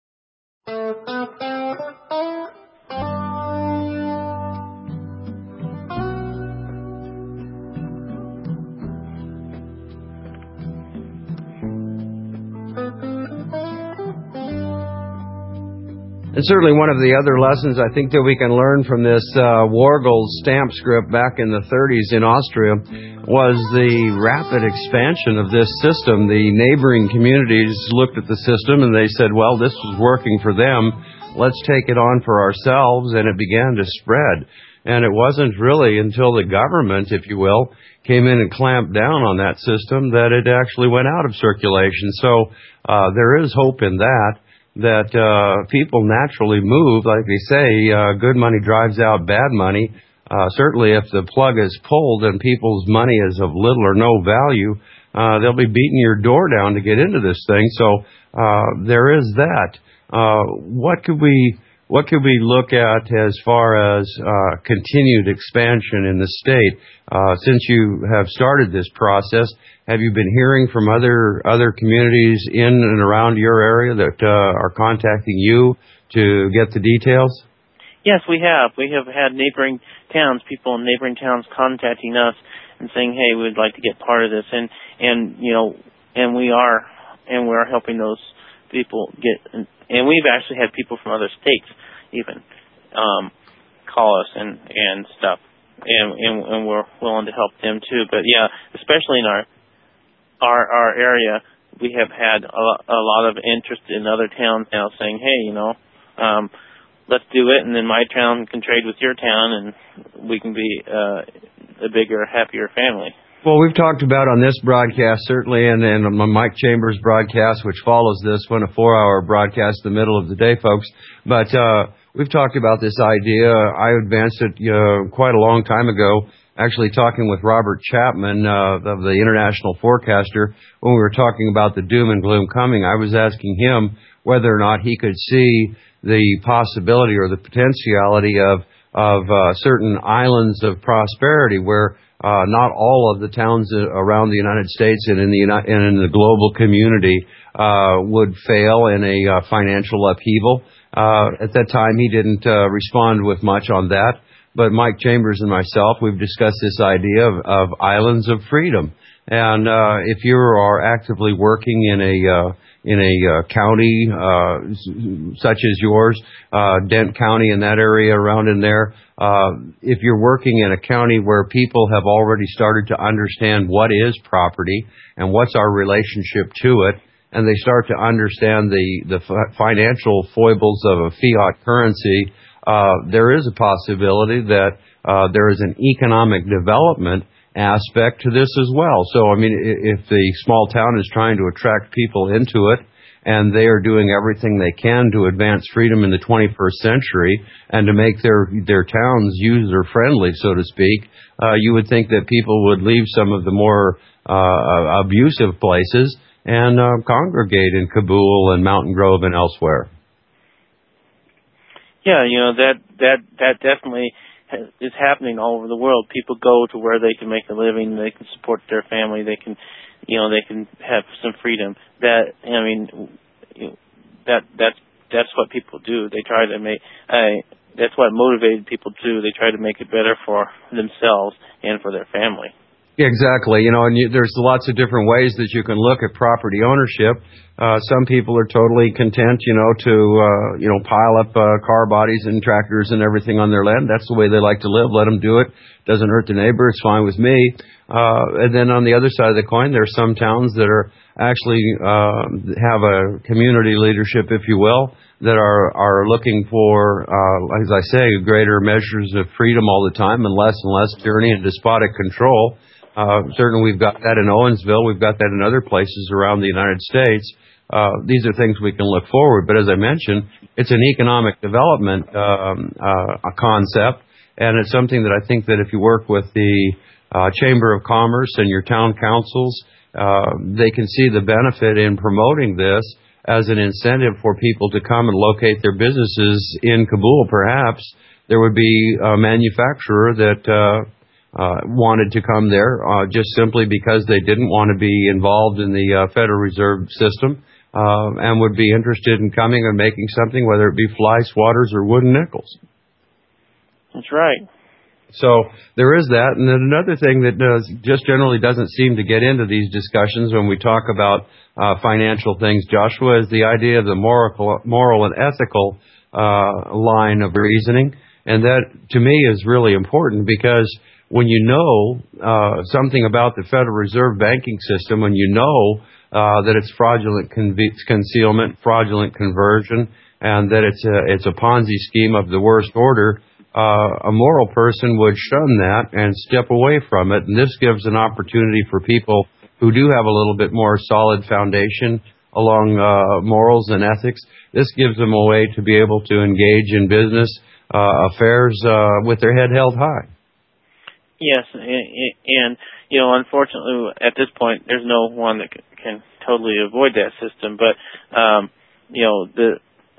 And certainly one of the other lessons I think that we can learn from this uh, Wargel stamp script back in the thirties in Austria was the rapid expansion of this system. The neighboring communities looked at the system and they said, well, this was working for them. Let's take it on for ourselves. And it began to spread. And it wasn't really until the government, if you will, came in and clamped down on that system that it actually went out of circulation. So uh, there is hope in that. that uh people naturally move. Like they say, uh good money drives out bad money. Uh certainly if the plug is pulled and people's money is of little or no value, uh they'll be beating your door down to get into this thing. So uh there is that. Uh what could we what could we look at as far as uh continued expansion in the state? Uh since you have started this process, have you been hearing from other other communities in and around your area that uh, are contacting you to get the details? Yes, we have. We have had neighboring towns, people in neighboring towns contacting us and saying, "Hey, we'd like to get part of this," and and you know, and we are, and we are helping those people get. And, and we've actually had people from other states even um, call us and and stuff, and, and and we're willing to help them too. But yeah, especially in our Our our area, we have had a, a lot of interest in other towns now saying, hey, you know, um, let's do it, and then my town can trade with your town, and we can be uh, a bigger, happier family. Well, we've talked about on this broadcast, certainly, and, and on Mike Chambers' broadcast, which follows this one, a four-hour broadcast in the middle of the day, folks. But uh, we've talked about this idea. I advanced it uh, quite a long time ago, actually talking with Robert Chapman uh, of the International Forecaster. When we were talking about the doom and gloom coming, I was asking him whether or not he could see the possibility or the potentiality of, of uh, certain islands of prosperity where Uh, not all of the towns around the United States and in the Uni- and in the global community uh, would fail in a uh, financial upheaval. Uh, at that time, he didn't uh, respond with much on that. But Mike Chambers and myself, we've discussed this idea of, of islands of freedom. And uh, if you are actively working in a uh, in a uh, county uh, such as yours, uh, Dent County in that area around in there, uh, if you're working in a county where people have already started to understand what is property and what's our relationship to it, and they start to understand the, the financial foibles of a fiat currency, uh, there is a possibility that uh, there is an economic development aspect to this as well. So, I mean, if the small town is trying to attract people into it and they are doing everything they can to advance freedom in the twenty-first century and to make their their towns user-friendly, so to speak, uh, you would think that people would leave some of the more uh, abusive places and uh, congregate in Kabul and Mountain Grove and elsewhere. Yeah, you know, that that that definitely is happening all over the world. People go to where they can make a living, they can support their family, they can, you know, they can have some freedom. That, I mean, you know, that that's that's what people do. They try to make. I, that's what motivated people to do. They try to make it better for themselves and for their family. Yeah, exactly. You know, and you, there's lots of different ways that you can look at property ownership. Uh, some people are totally content, you know, to, uh, you know, pile up uh, car bodies and tractors and everything on their land. That's the way they like to live. Let them do it. Doesn't hurt the neighbor. It's fine with me. Uh, and then on the other side of the coin, there are some towns that are actually uh, have a community leadership, if you will, that are, are looking for, uh, as I say, greater measures of freedom all the time and less and less tyranny and despotic control. Uh, certainly we've got that in Owensville. We've got that in other places around the United States. Uh, these are things we can look forward. But as I mentioned, it's an economic development um, uh, a concept, and it's something that I think that if you work with the uh, Chamber of Commerce and your town councils, uh, they can see the benefit in promoting this as an incentive for people to come and locate their businesses in Kabul, perhaps. There would be a manufacturer that uh, Uh, wanted to come there uh, just simply because they didn't want to be involved in the uh, Federal Reserve System uh, and would be interested in coming and making something, whether it be fly swatters or wooden nickels. That's right. So there is that. And then another thing that does, just generally doesn't seem to get into these discussions when we talk about uh, financial things, Joshua, is the idea of the moral, moral and ethical uh, line of reasoning. And that, to me, is really important because when you know uh, something about the Federal Reserve banking system, when you know uh, that it's fraudulent con- concealment, fraudulent conversion, and that it's a, it's a Ponzi scheme of the worst order, uh, a moral person would shun that and step away from it. And this gives an opportunity for people who do have a little bit more solid foundation along uh, morals and ethics. This gives them a way to be able to engage in business uh, affairs uh, with their head held high. Yes, and, and, you know, unfortunately, at this point, there's no one that can, can totally avoid that system. But, um, you know, the,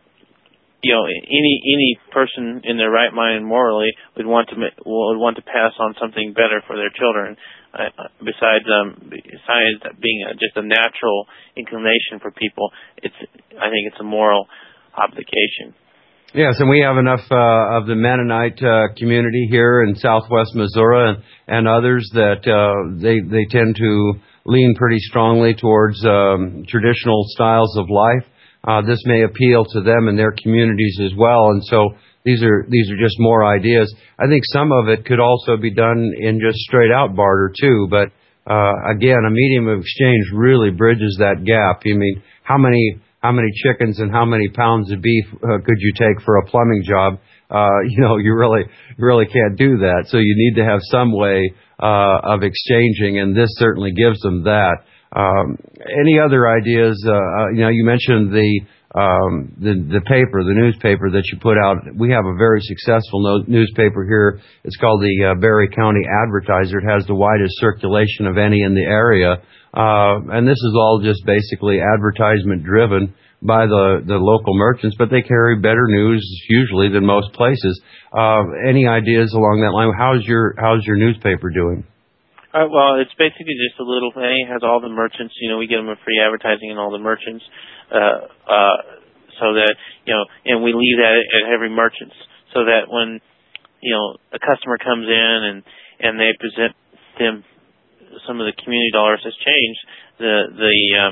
you know, any any person in their right mind morally would want to would want to pass on something better for their children. Uh, besides, um, besides being a, just a natural inclination for people, it's I think it's a moral obligation. Yes, and we have enough uh, of the Mennonite uh, community here in southwest Missouri and, and others that uh, they they tend to lean pretty strongly towards um, traditional styles of life. Uh, this may appeal to them and their communities as well, and so these are these are just more ideas. I think some of it could also be done in just straight out barter too, but uh, again, a medium of exchange really bridges that gap. I mean, how many How many chickens and how many pounds of beef uh, could you take for a plumbing job? Uh, you know, you really, you really can't do that. So you need to have some way uh, of exchanging, and this certainly gives them that. Um, any other ideas? Uh, uh, you know, you mentioned the, um, the the paper, the newspaper that you put out. We have a very successful no- newspaper here. It's called the uh, Barry County Advertiser. It has the widest circulation of any in the area, uh, and this is all just basically advertisement driven by the the local merchants. But they carry better news usually than most places. Uh, any ideas along that line? How's your how's your newspaper doing? Uh, well, it's basically just a little thing. It has all the merchants. You know, we get them a free advertising and all the merchants, uh, uh, so that, you know, and we leave that at every merchant so that when, you know, a customer comes in and, and they present them some of the community dollars has changed, the, the, um,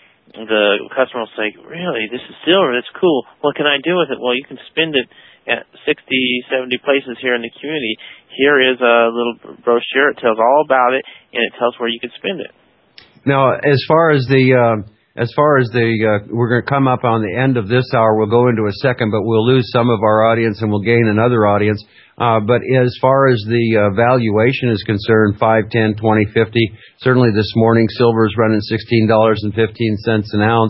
the customer will say, really, this is silver. That's cool. What can I do with it? Well, you can spend it at sixty, seventy places here in the community. Here is a little brochure. It tells all about it, and it tells where you can spend it. Now, as far as the uh, as far as the uh, we're going to come up on the end of this hour. We'll go into a second, but we'll lose some of our audience and we'll gain another audience. Uh, but as far as the uh, valuation is concerned, five, ten, twenty, fifty. Certainly, this morning silver is running sixteen dollars and fifteen cents an ounce.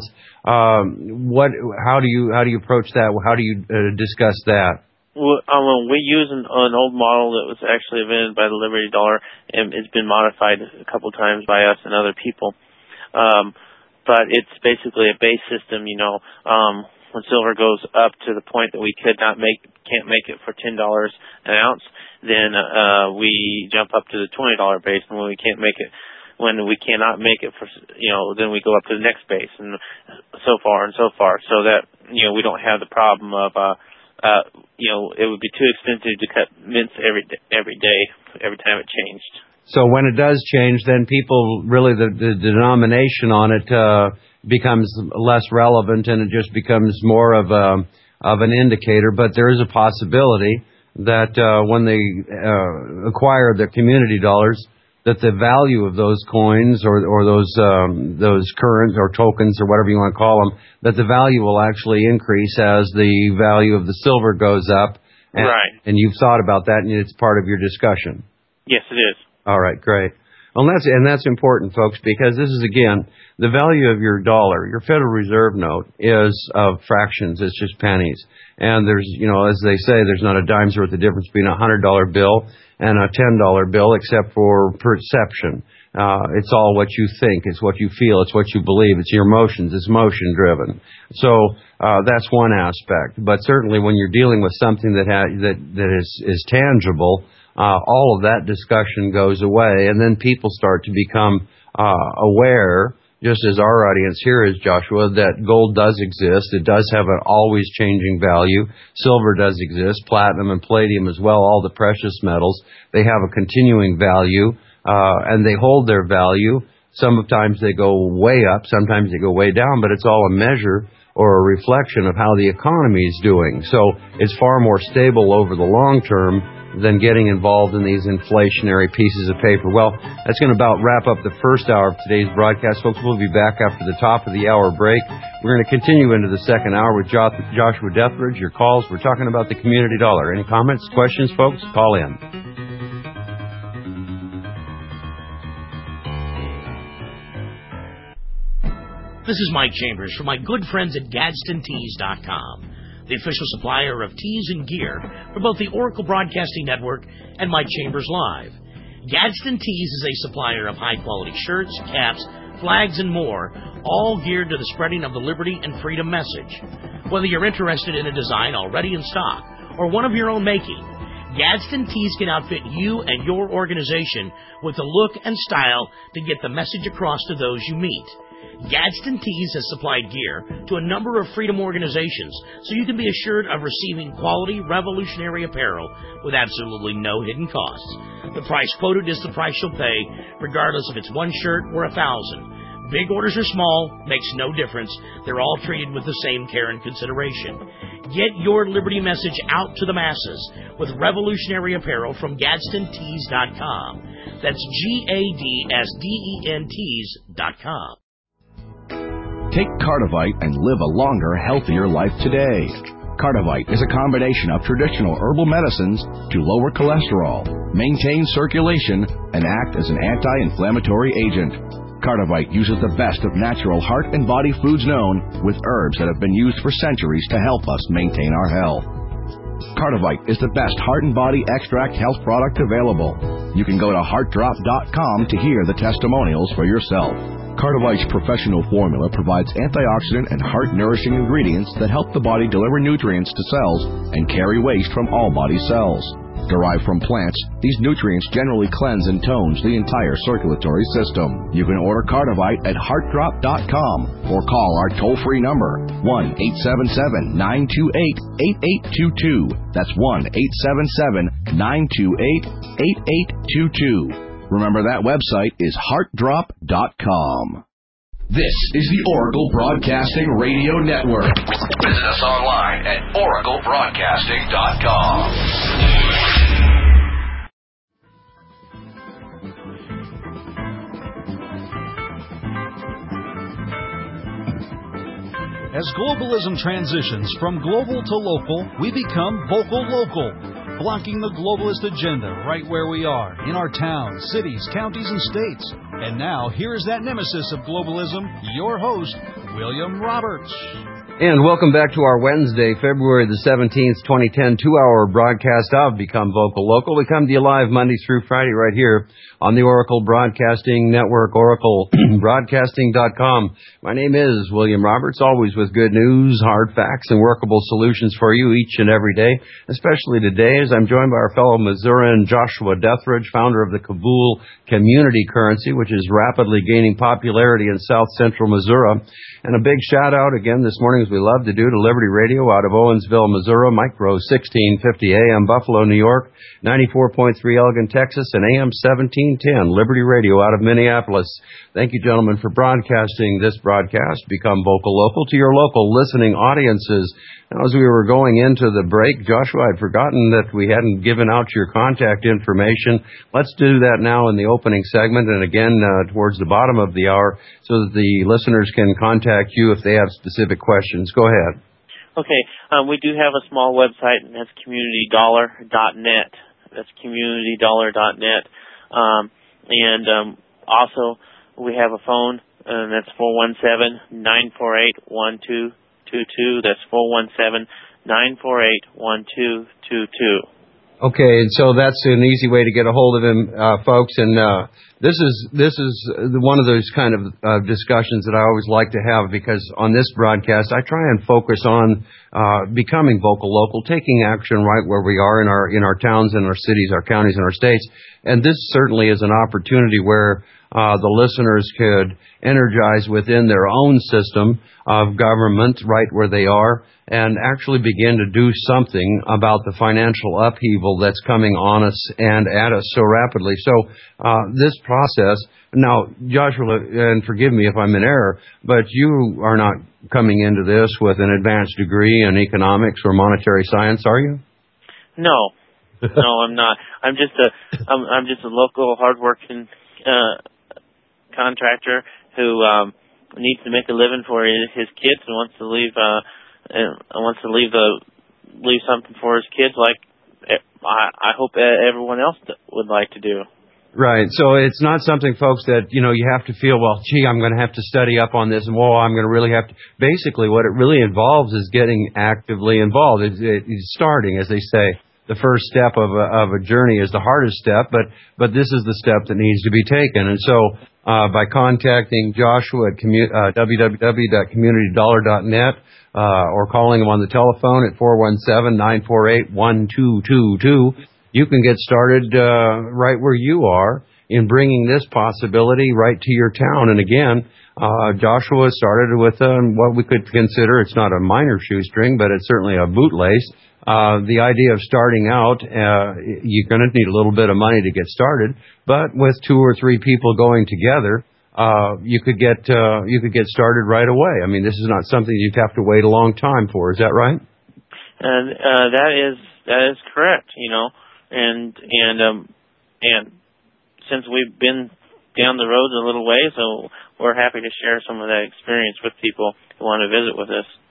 Um, what? How do you how do you approach that? How do you uh, discuss that? Well, um, we use an, an old model that was actually invented by the Liberty Dollar, and it's been modified a couple times by us and other people. Um, but it's basically a base system. You know, um, when silver goes up to the point that we could not make can't make it for ten dollars an ounce, then uh, we jump up to the twenty dollar base, and when we can't make it. When we cannot make it for, you know, then we go up to the next base, and so far and so far, so that, you know, we don't have the problem of, uh, uh, you know, it would be too expensive to cut mints every every day, every time it changed. So when it does change, then people really the, the denomination on it uh, becomes less relevant, and it just becomes more of a of an indicator. But there is a possibility that uh, when they uh, acquire the community dollars, that the value of those coins or or those um, those currents or tokens or whatever you want to call them, that the value will actually increase as the value of the silver goes up. And, right. And you've thought about that, and it's part of your discussion. Yes, it is. All right, great. Well, that's and that's important, folks, because this is again the value of your dollar. Your Federal Reserve note is of fractions; it's just pennies. And there's, you know, as they say, there's not a dime's worth of difference between a hundred dollar bill and a ten dollar bill, except for perception. Uh, it's all what you think. It's what you feel. It's what you believe. It's your emotions. It's motion driven. So uh, that's one aspect. But certainly, when you're dealing with something that ha- that that is is tangible. Uh, all of that discussion goes away, and then people start to become uh, aware, just as our audience here is, Joshua, that gold does exist. It does have an always changing value. Silver does exist, platinum and palladium as well, all the precious metals. They have a continuing value, uh, and they hold their value. Sometimes they go way up, sometimes they go way down, but it's all a measure or a reflection of how the economy is doing. So it's far more stable over the long term than getting involved in these inflationary pieces of paper. Well, that's going to about wrap up the first hour of today's broadcast. Folks, we'll be back after the top of the hour break. We're going to continue into the second hour with jo- Joshua Dethridge. Your calls. We're talking about the community dollar. Any comments, questions, folks? Call in. This is Mike Chambers from my good friends at Gadsden Tees dot com, the official supplier of tees and gear for both the Oracle Broadcasting Network and Mike Chambers Live. Gadsden Tees is a supplier of high-quality shirts, caps, flags, and more, all geared to the spreading of the liberty and freedom message. Whether you're interested in a design already in stock or one of your own making, Gadsden Tees can outfit you and your organization with the look and style to get the message across to those you meet. Gadsden Tees has supplied gear to a number of freedom organizations, so you can be assured of receiving quality, revolutionary apparel with absolutely no hidden costs. The price quoted is the price you'll pay, regardless if it's one shirt or a thousand. Big orders or small, makes no difference. They're all treated with the same care and consideration. Get your liberty message out to the masses with revolutionary apparel from Gadsden Tees dot com. That's G A D S D E N Tees dot com. Take Cardivite and live a longer, healthier life today. Cardivite is a combination of traditional herbal medicines to lower cholesterol, maintain circulation, and act as an anti-inflammatory agent. Cardivite uses the best of natural heart and body foods known, with herbs that have been used for centuries to help us maintain our health. Cardivite is the best heart and body extract health product available. You can go to heart drop dot com to hear the testimonials for yourself. Cardivite's professional formula provides antioxidant and heart-nourishing ingredients that help the body deliver nutrients to cells and carry waste from all body cells. Derived from plants, these nutrients generally cleanse and tones the entire circulatory system. You can order Cardivite at heart drop dot com or call our toll-free number, one eight seven seven, nine two eight, eight eight two two. That's one eight seven seven, nine two eight, eight eight two two. Remember, that website is heart drop dot com. This is the Oracle Broadcasting Radio Network. Visit us online at oracle broadcasting dot com. As globalism transitions from global to local, we become vocal local, blocking the globalist agenda right where we are, in our towns, cities, counties, and states. And now, here's that nemesis of globalism, your host, William Roberts. And welcome back to our Wednesday, February the seventeenth, twenty ten, two-hour broadcast of Become Vocal Local. We come to you live Monday through Friday right here on the Oracle Broadcasting Network, oracle broadcasting dot com. My name is William Roberts, always with good news, hard facts, and workable solutions for you each and every day, especially today as I'm joined by our fellow Missourian Joshua Dethridge, founder of the Kabul Community Currency, which is rapidly gaining popularity in south central Missouri. And a big shout out again this morning, as we love to do, to Liberty Radio out of Owensville, Missouri, micro sixteen fifty A M Buffalo, New York, ninety-four point three Elgin, Texas, and A M seventeen ten Liberty Radio out of Minneapolis. Thank you, gentlemen, for broadcasting this broadcast, Become Vocal Local, to your local listening audiences. Now, as we were going into the break, Joshua, I'd forgotten that we hadn't given out your contact information. Let's do that now in the opening segment and again uh, towards the bottom of the hour so that the listeners can contact you if they have specific questions. Go ahead. Okay. Um, we do have a small website, and that's community dollar dot net. That's community dollar dot net. Um, and um, also, we have a phone, and that's four one seven, nine four eight, one two two two. That's four one seven, nine four eight, one two two two. Okay, and so that's an easy way to get a hold of him, uh, folks. And uh, this is this is one of those kind of uh, discussions that I always like to have, because on this broadcast I try and focus on uh, becoming vocal local, taking action right where we are in our in our towns, in our cities, our counties, and our states. And this certainly is an opportunity where uh, the listeners could energize within their own system of government right where they are and actually begin to do something about the financial upheaval that's coming on us and at us so rapidly. So uh, this process, now, Joshua, and forgive me if I'm in error, but you are not coming into this with an advanced degree in economics or monetary science, are you? No. No, I'm not. I'm just a I'm, I'm just a local, hardworking uh, contractor who um, needs to make a living for his, his kids and wants to leave uh, and wants to leave the leave something for his kids, like I, I hope everyone else would like to do. Right. So it's not something, folks, that, you know, you have to feel, well, gee, I'm going to have to study up on this, and, well, I'm going to really have to. Basically, what it really involves is getting actively involved. It's, it's starting, as they say. The first step of a, of a journey is the hardest step, but but this is the step that needs to be taken. And so uh, by contacting Joshua at commu- uh, w w w dot community dollar dot net uh, or calling him on the telephone at four one seven, nine four eight, one two two two, you can get started uh, right where you are in bringing this possibility right to your town. And again, uh, Joshua started with uh, what we could consider, it's not a minor shoestring, but it's certainly a bootlace. Uh, the idea of starting out, uh, you're going to need a little bit of money to get started, but with two or three people going together, uh, you could get, uh, you could get started right away. I mean, this is not something you'd have to wait a long time for. Is that right? And, uh, that is, that is correct, you know, and, and, um, and since we've been down the road a little way, so we're happy to share some of that experience with people who want to visit with us.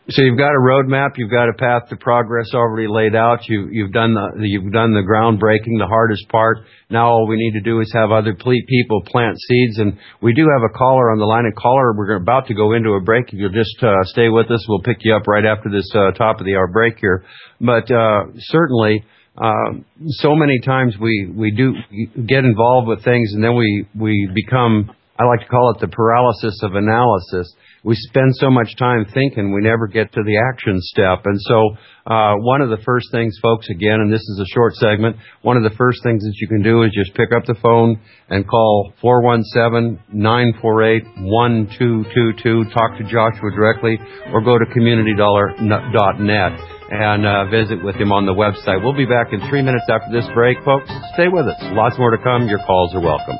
So you've got a roadmap, you've got a path to progress already laid out. You, you've done the you've done the groundbreaking, the hardest part. Now all we need to do is have other people plant seeds. And we do have a caller on the line. A caller, we're about to go into a break. If you'll just uh, stay with us, we'll pick you up right after this uh, top of the hour break here. But uh, certainly, uh, so many times we we do get involved with things, and then we we become, I like to call it the paralysis of analysis. We spend so much time thinking, we never get to the action step. And so uh one of the first things, folks, again, and this is a short segment, one of the first things that you can do is just pick up the phone and call four one seven, nine four eight, one two two two. Talk to Joshua directly, or go to community dollar dot net and uh, visit with him on the website. We'll be back in three minutes after this break, folks. Stay with us. Lots more to come. Your calls are welcome.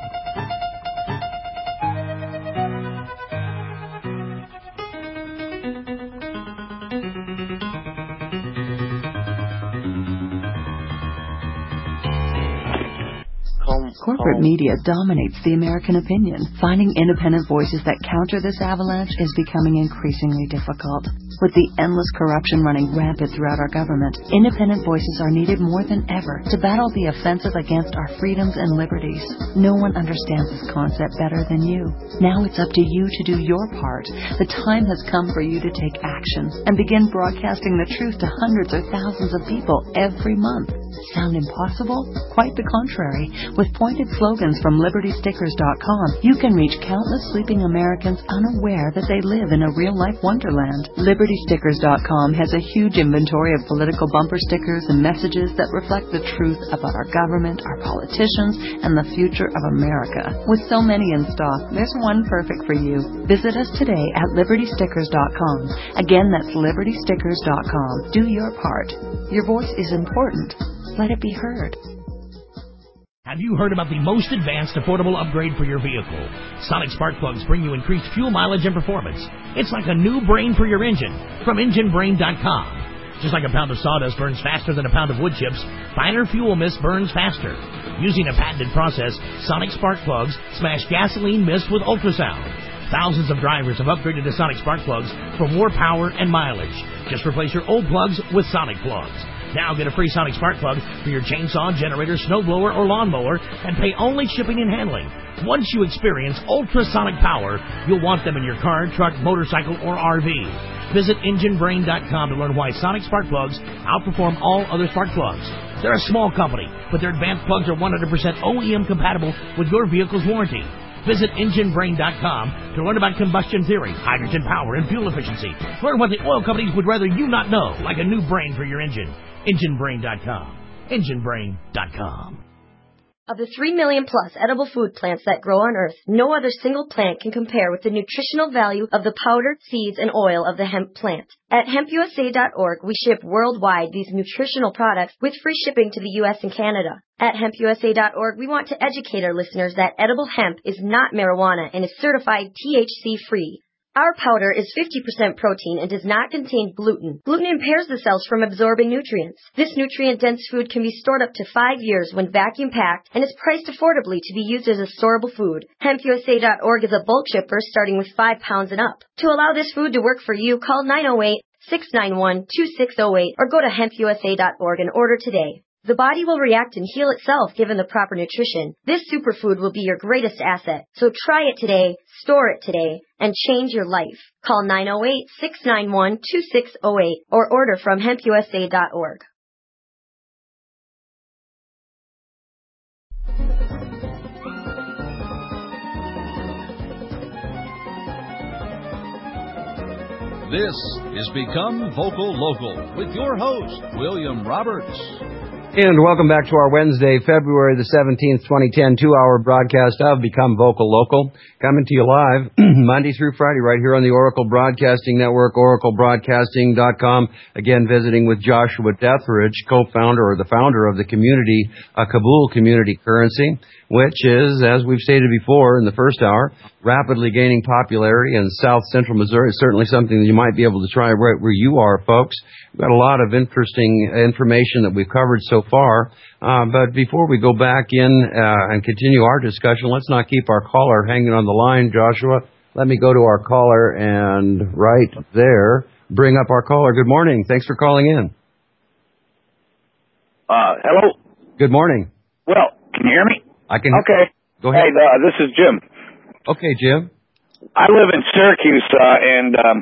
Corporate media dominates the American opinion. Finding independent voices that counter this avalanche is becoming increasingly difficult. With the endless corruption running rampant throughout our government, independent voices are needed more than ever to battle the offensive against our freedoms and liberties. No one understands this concept better than you. Now it's up to you to do your part. The time has come for you to take action and begin broadcasting the truth to hundreds or thousands of people every month. Sound impossible? Quite the contrary. With pointed slogans from liberty stickers dot com, you can reach countless sleeping Americans unaware that they live in a real-life wonderland. liberty stickers dot com has a huge inventory of political bumper stickers and messages that reflect the truth about our government, our politicians, and the future of America. With so many in stock, there's one perfect for you. Visit us today at liberty stickers dot com. Again, that's liberty stickers dot com. Do your part. Your voice is important. Let it be heard. Have you heard about the most advanced affordable upgrade for your vehicle? Sonic spark plugs bring you increased fuel mileage and performance. It's like a new brain for your engine from engine brain dot com. Just like a pound of sawdust burns faster than a pound of wood chips, finer fuel mist burns faster. Using a patented process, Sonic spark plugs smash gasoline mist with ultrasound. Thousands of drivers have upgraded to Sonic spark plugs for more power and mileage. Just replace your old plugs with Sonic plugs. Now get a free Sonic spark plug for your chainsaw, generator, snowblower, or lawnmower, and pay only shipping and handling. Once you experience ultrasonic power, you'll want them in your car, truck, motorcycle, or R V. Visit engine brain dot com to learn why Sonic spark plugs outperform all other spark plugs. They're a small company, but their advanced plugs are one hundred percent O E M compatible with your vehicle's warranty. Visit engine brain dot com to learn about combustion theory, hydrogen power, and fuel efficiency. Learn what the oil companies would rather you not know, like a new brain for your engine. engine brain dot com. engine brain dot com. Of the three million plus edible food plants that grow on Earth, no other single plant can compare with the nutritional value of the powder, seeds, and oil of the hemp plant. At hemp U S A dot org, we ship worldwide these nutritional products with free shipping to the U S and Canada. At hemp U S A dot org, we want to educate our listeners that edible hemp is not marijuana and is certified T H C-free. Our powder is fifty percent protein and does not contain gluten. Gluten impairs the cells from absorbing nutrients. This nutrient-dense food can be stored up to five years when vacuum-packed and is priced affordably to be used as a storable food. hemp U S A dot org is a bulk shipper starting with five pounds and up. To allow this food to work for you, call nine oh eight, six nine one, two six oh eight or go to hemp U S A dot org and order today. The body will react and heal itself given the proper nutrition. This superfood will be your greatest asset. So try it today, store it today, and change your life. Call nine oh eight, six nine one, two six oh eight or order from hemp U S A dot org. This is Become Vocal Local with your host, William Roberts. And welcome back to our Wednesday, February the seventeenth, twenty ten, two-hour broadcast of Become Vocal Local. Coming to you live Monday through Friday right here on the Oracle Broadcasting Network, oracle broadcasting dot com. Again, visiting with Joshua Deathridge, co-founder or the founder of the community, uh, Kabul Community Currency, which is, as we've stated before in the first hour, rapidly gaining popularity in South Central Missouri. It's certainly something that you might be able to try right where you are, folks. We've got a lot of interesting information that we've covered so far. Uh, but before we go back in uh, and continue our discussion, let's not keep our caller hanging on the line, Joshua. Let me go to our caller, and right there bring up our caller. Good morning. Thanks for calling in. Uh, hello. Good morning. Well, can you hear me? I can. Okay. Go ahead. Hey, uh, this is Jim. Okay, Jim. I live in Syracuse, uh, and um,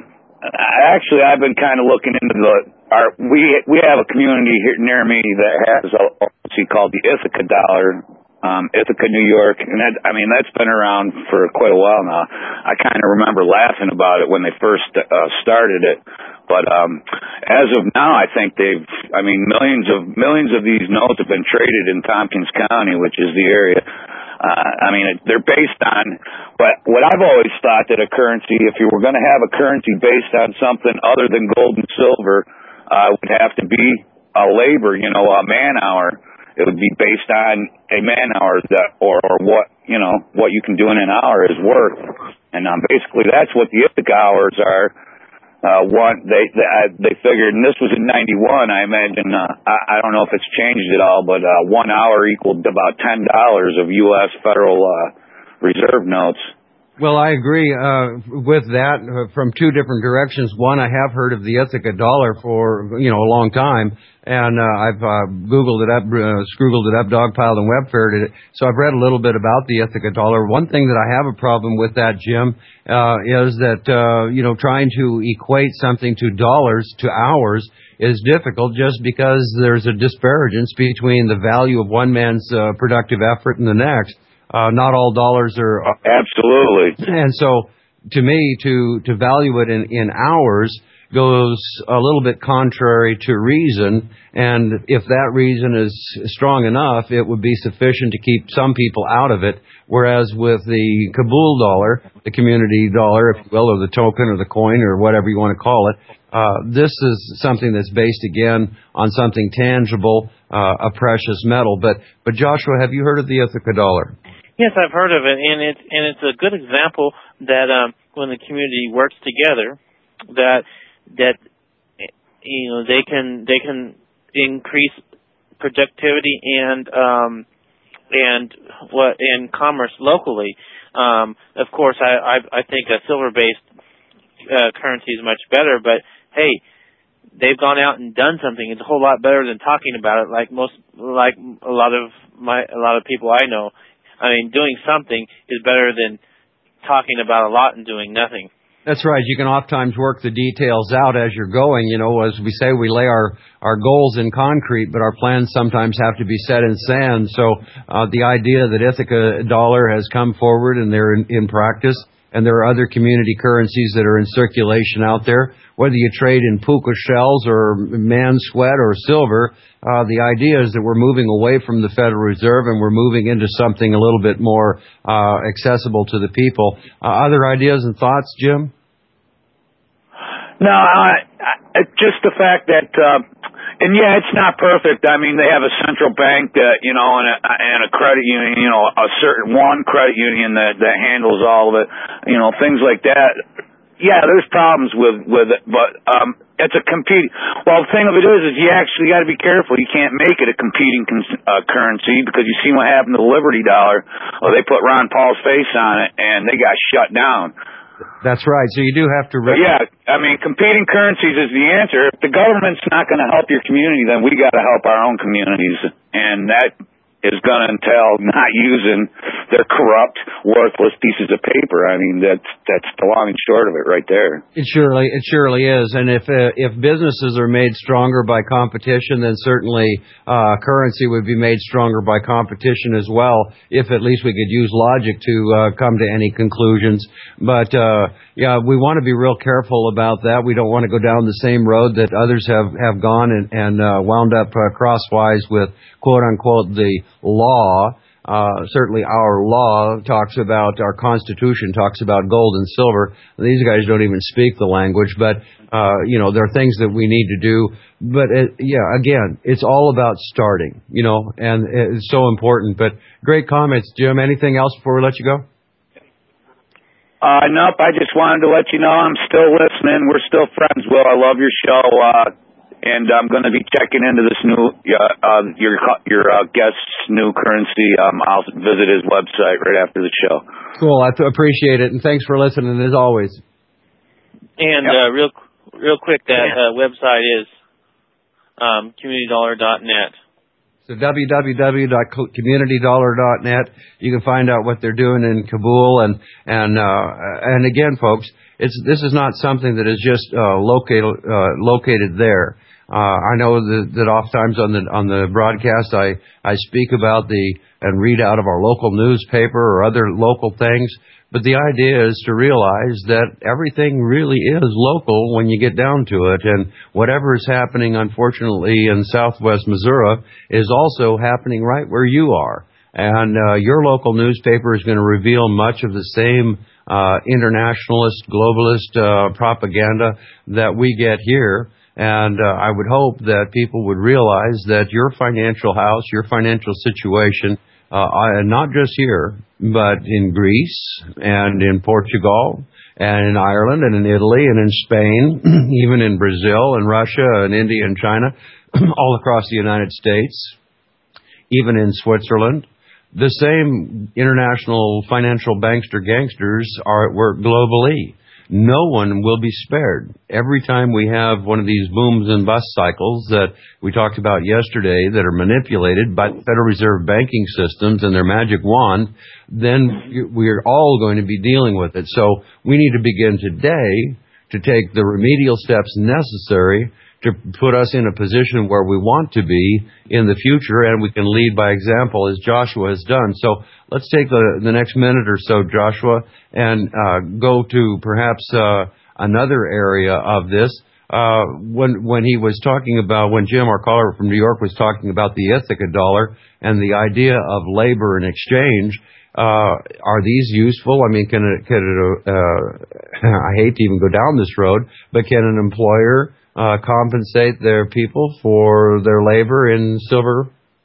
I, actually, I've been kind of looking into the. Our we we have a community here near me that has a policy called the Ithaca Dollar, um, Ithaca, New York, and that, I mean that's been around for quite a while now. I kind of remember laughing about it when they first uh, started it, but um, as of now, I think they've. I mean, millions of millions of these notes have been traded in Tompkins County, which is the area. Uh, I mean, they're based on, but what I've always thought that a currency, if you were going to have a currency based on something other than gold and silver, uh, would have to be a labor, you know, a man hour. It would be based on a man hour that, or, or what, you know, what you can do in an hour is worth. And um, basically that's what the Ithaca hours are. Uh, one, they, they, I, they figured, and this was in ninety-one, I imagine, uh, I, I don't know if it's changed at all, but, uh, one hour equaled about ten dollars of U S Federal, uh, Reserve notes. Well, I agree, uh, with that uh, from two different directions. One, I have heard of the Ithaca dollar for, you know, a long time. And, uh, I've, uh, Googled it up, uh, Scroogled it up, dogpiled and web ferreted it. So I've read a little bit about the Ithaca dollar. One thing that I have a problem with that, Jim, uh, is that, uh, you know, trying to equate something to dollars to hours is difficult just because there's a disparagence between the value of one man's, uh, productive effort and the next. Uh, not all dollars are. Absolutely. And so, to me, to, to value it in, in hours goes a little bit contrary to reason. And if that reason is strong enough, it would be sufficient to keep some people out of it. Whereas with the Kabul dollar, the community dollar, if you will, or the token or the coin or whatever you want to call it, uh, this is something that's based again on something tangible, uh, a precious metal. But, but Joshua, have you heard of the Ithaca dollar? Yes, I've heard of it, and it's and it's a good example that um, when the community works together, that that you know they can they can increase productivity and um, and what in commerce locally. Um, of course, I I, I think a silver-based uh, currency is much better, but hey, they've gone out and done something. It's a whole lot better than talking about it, like most like a lot of my a lot of people I know. I mean, doing something is better than talking about a lot and doing nothing. That's right. You can oftentimes work the details out as you're going. You know, as we say, we lay our, our goals in concrete, but our plans sometimes have to be set in sand. So uh, the idea that Ithaca dollar has come forward and they're in, in practice, and there are other community currencies that are in circulation out there, whether you trade in puka shells or man sweat or silver, uh, the idea is that we're moving away from the Federal Reserve and we're moving into something a little bit more uh, accessible to the people. Uh, other ideas and thoughts, Jim? No, I, I, just the fact that, uh, and yeah, it's not perfect. I mean, they have a central bank that, you know, and a, and a credit union, you know, a certain one credit union that, that handles all of it, you know, things like that. Yeah, there's problems with, with it, but, um, it's a competing, well, the thing of it is, is you actually got to be careful. You can't make it a competing con- uh, currency because you see what happened to the Liberty dollar. Well, they put Ron Paul's face on it and they got shut down. That's right. So you do have to. Re- yeah, I mean, competing currencies is the answer. If the government's not going to help your community, then we got to help our own communities, and that is going to entail not using their corrupt, worthless pieces of paper. I mean, that's that's the long and short of it, right there. It surely, it surely is. And if uh, if businesses are made stronger by competition, then certainly uh, currency would be made stronger by competition as well. If at least we could use logic to uh, come to any conclusions. But uh, yeah, we want to be real careful about that. We don't want to go down the same road that others have have gone and and uh, wound up uh, crosswise with quote unquote the law. Uh, certainly our law talks about, our Constitution talks about gold and silver. These guys don't even speak the language, but, uh, you know, there are things that we need to do. But, it, yeah, again, it's all about starting, you know, and it's so important. But great comments, Jim. Anything else before we let you go? Uh, nope, I just wanted to let you know I'm still listening. We're still friends, Will. I love your show. Uh, And I'm going to be checking into this new, uh, uh, your your uh, guest's new currency. Um, I'll visit his website right after the show. Cool. I th- appreciate it, and thanks for listening as always. And yep. uh, real real quick, that Yeah. uh, website is um, community dollar dot net. So w w w dot community dollar dot net. You can find out what they're doing in Kabul, and and uh, and again, folks, it's this is not something that is just uh, located uh, located there. Uh, I know that, that oftentimes on the on the broadcast, I I speak about the and read out of our local newspaper or other local things. But the idea is to realize that everything really is local when you get down to it. And whatever is happening, unfortunately, in southwest Missouri is also happening right where you are. And uh, your local newspaper is going to reveal much of the same uh, internationalist, globalist uh, propaganda that we get here. And uh, I would hope that people would realize that your financial house, your financial situation, Uh, not just here, but in Greece and in Portugal and in Ireland and in Italy and in Spain, even in Brazil and Russia and India and China, all across the United States, even in Switzerland. The same international financial bankster gangsters are at work globally. No one will be spared. Every time we have one of these booms and bust cycles that we talked about yesterday that are manipulated by the Federal Reserve banking systems and their magic wand, then we're all going to be dealing with it. So we need to begin today to take the remedial steps necessary to put us in a position where we want to be in the future, and we can lead by example as Joshua has done. So let's take the, the next minute or so, Joshua, and uh, go to perhaps uh, another area of this. Uh, when when he was talking about, when Jim, our caller from New York, was talking about the Ithaca dollar and the idea of labor and exchange, uh, are these useful? I mean, can it, can it uh, I hate to even go down this road, but can an employer Uh, compensate their people for their labor in silver?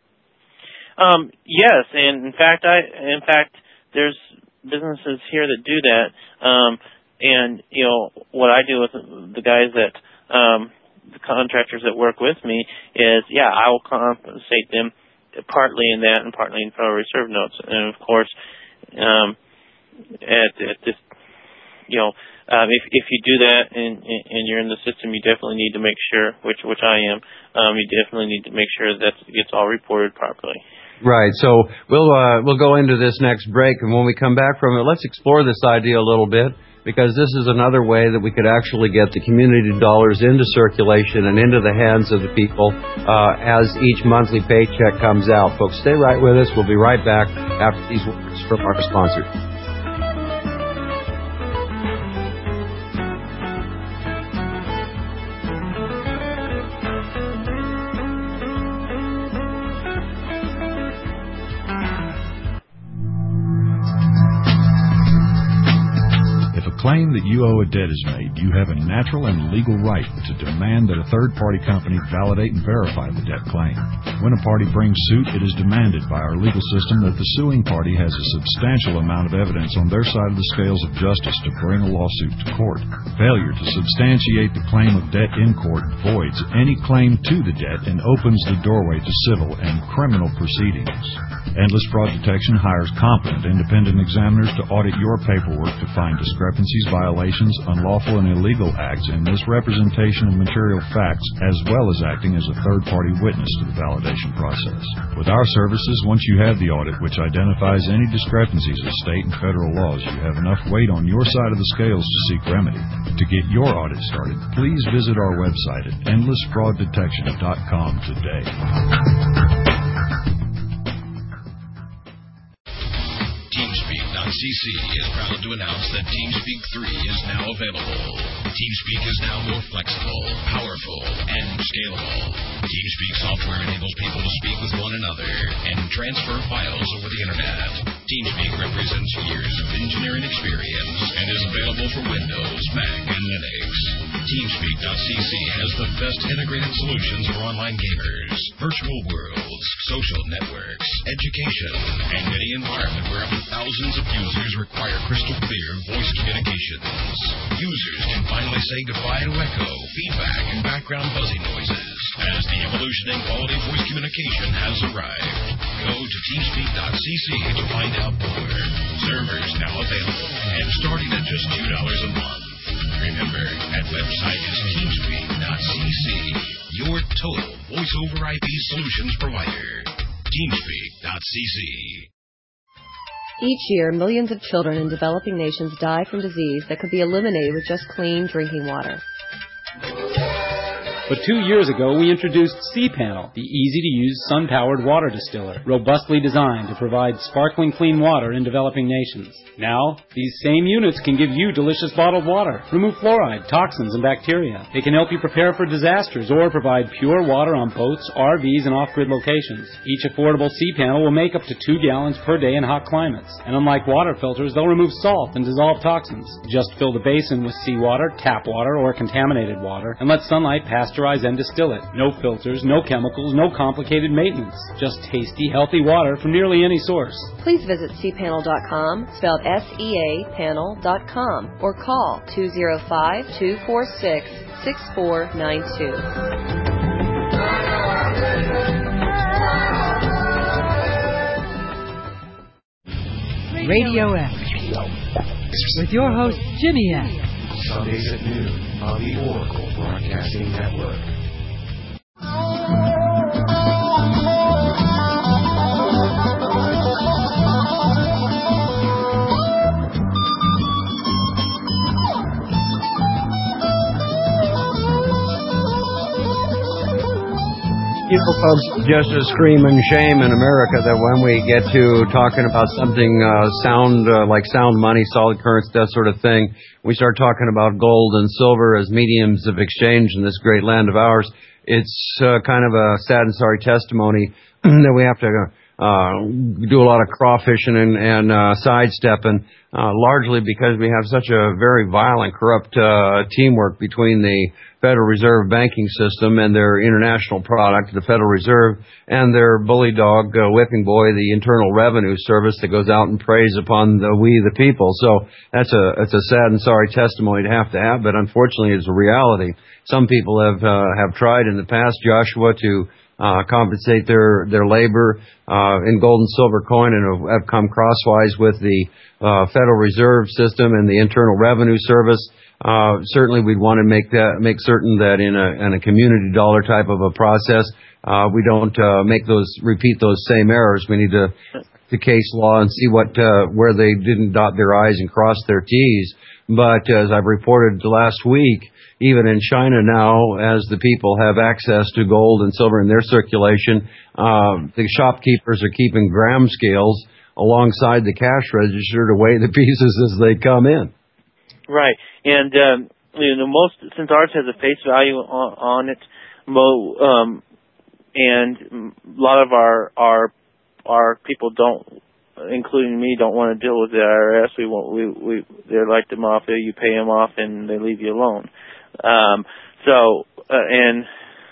Um, yes, and in fact, I in fact there's businesses here that do that. Um, and you know what I do with the guys that um, the contractors that work with me is, yeah, I will compensate them partly in that and partly in Federal Reserve notes. And of course, um, at, at this, you know. Um, if if you do that and and you're in the system, you definitely need to make sure, which which I am, um, you definitely need to make sure that it gets all reported properly. Right. So we'll uh, we'll go into this next break, and when we come back from it, let's explore this idea a little bit, because this is another way that we could actually get the community dollars into circulation and into the hands of the people uh, as each monthly paycheck comes out. Folks, stay right with us. We'll be right back after these words from our sponsors. Claim that you owe a debt is made, you have a natural and legal right to demand that a third-party company validate and verify the debt claim. When a party brings suit, it is demanded by our legal system that the suing party has a substantial amount of evidence on their side of the scales of justice to bring a lawsuit to court. Failure to substantiate the claim of debt in court voids any claim to the debt and opens the doorway to civil and criminal proceedings. Endless Fraud Detection hires competent independent examiners to audit your paperwork to find discrepancies, violations, unlawful and illegal acts in misrepresentation of material facts, as well as acting as a third-party witness to the validation process. With our services, once you have the audit which identifies any discrepancies of state and federal laws, you have enough weight on your side of the scales to seek remedy. To get your audit started, please visit our website at endless fraud detection dot com today. TeamSpeak dot c c is proud to announce that TeamSpeak three is now available. TeamSpeak is now more flexible, powerful, and scalable. TeamSpeak software enables people to speak with one another and transfer files over the internet. TeamSpeak represents years of engineering experience and is available for Windows, Mac, and Linux. TeamSpeak dot c c has the best integrated solutions for online gamers, virtual worlds, social networks, education, and any environment where up to thousands of users require crystal clear voice communications. Users can finally say goodbye to echo, feedback, and background buzzing noises as the evolution in quality voice communication has arrived. Go to TeamSpeak dot c c to find out more. Servers now available and starting at just two dollars a month. remember, that website is teamspeak dot c c, your total voice-over I P solutions provider. teamspeak dot c c. Each year, millions of children in developing nations die from disease that could be eliminated with just clean drinking water. But two years ago, we introduced cPanel, the easy-to-use sun-powered water distiller, robustly designed to provide sparkling clean water in developing nations. Now, these same units can give you delicious bottled water, remove fluoride, toxins, and bacteria. They can help you prepare for disasters or provide pure water on boats, R Vs, and off-grid locations. Each affordable cPanel will make up to two gallons per day in hot climates. And unlike water filters, they'll remove salt and dissolve toxins. Just fill the basin with seawater, tap water, or contaminated water, and let sunlight pasteurize and distill it. No filters, no chemicals, no complicated maintenance. Just tasty, healthy water from nearly any source. Please visit c panel dot com, spelled S E A panel dot com, or call two oh five, two four six, six four nine two. Radio X, with your host, Jimmy X. Sundays at noon on the Oracle Broadcasting Network. You know, folks, just a scream and shame in America that when we get to talking about something uh, sound uh, like sound money, solid currency, that sort of thing, we start talking about gold and silver as mediums of exchange in this great land of ours. It's uh, kind of a sad and sorry testimony that we have to uh, do a lot of crawfishing and, and uh, sidestepping, uh, largely because we have such a very violent, corrupt uh, teamwork between the Federal Reserve banking system and their international product, the Federal Reserve, and their bully dog, uh, whipping boy, the Internal Revenue Service that goes out and preys upon the we, the people. So that's a that's a sad and sorry testimony to have to have, but unfortunately it's a reality. Some people have uh, have tried in the past, Joshua, to uh, compensate their their labor uh, in gold and silver coin, and have, have come crosswise with the uh, Federal Reserve System and the Internal Revenue Service. Uh, certainly we'd want to make that, make certain that in a, in a community dollar type of a process, uh, we don't, uh, make those, repeat those same errors. We need to, the case law and see what, uh, where they didn't dot their I's and cross their T's. But as I've reported last week, even in China now, as the people have access to gold and silver in their circulation, uh, the shopkeepers are keeping gram scales alongside the cash register to weigh the pieces as they come in. Right, and um, you know, most since ours has a face value on, on it, mo, um, and a lot of our our our people don't, including me, don't want to deal with the I R S. We want we we they like them off. You pay them off, and they leave you alone. Um, so uh, and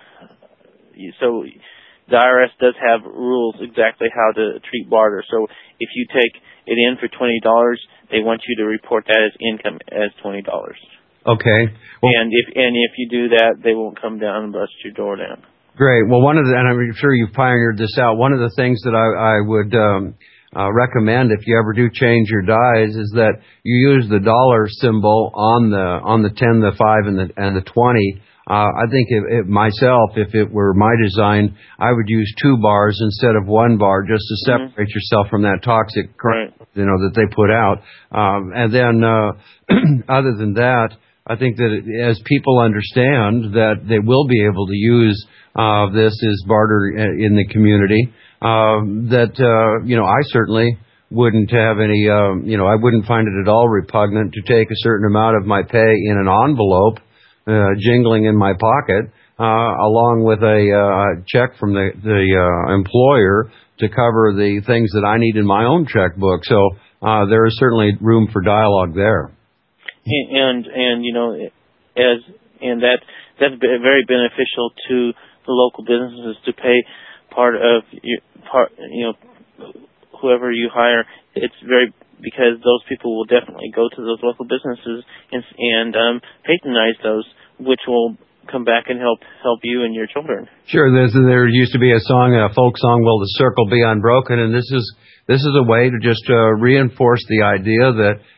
so the I R S does have rules exactly how to treat barter. So if you take it in for twenty dollars, they want you to report that as income as twenty dollars. Okay. Well, and if and if you do that, they won't come down and bust your door down. Great. Well, one of the, and I'm sure you've pioneered this out, one of the things that I, I would um, uh, recommend if you ever do change your dies is that you use the dollar symbol on the on the ten, the five, and the and the twenty. Uh, I think if, if myself, if it were my design, I would use two bars instead of one bar just to separate mm-hmm. yourself from that toxic current, right. you know, that they put out. Um, and then, uh, other than that, I think that as people understand that they will be able to use uh, this as barter in the community, uh, that, uh, you know, I certainly wouldn't have any, um, you know, I wouldn't find it at all repugnant to take a certain amount of my pay in an envelope, Uh, jingling in my pocket, uh, along with a uh, check from the, the uh, employer to cover the things that I need in my own checkbook. So uh, there is certainly room for dialogue there. And and you know, as and that that's very beneficial to the local businesses to pay part of your part. You know, whoever you hire, it's very. Because those people will definitely go to those local businesses and, and um, patronize those, which will come back and help help you and your children. Sure, there's, there used to be a song, a folk song, "Will the Circle Be Unbroken?" And this is this is a way to just uh, reinforce the idea that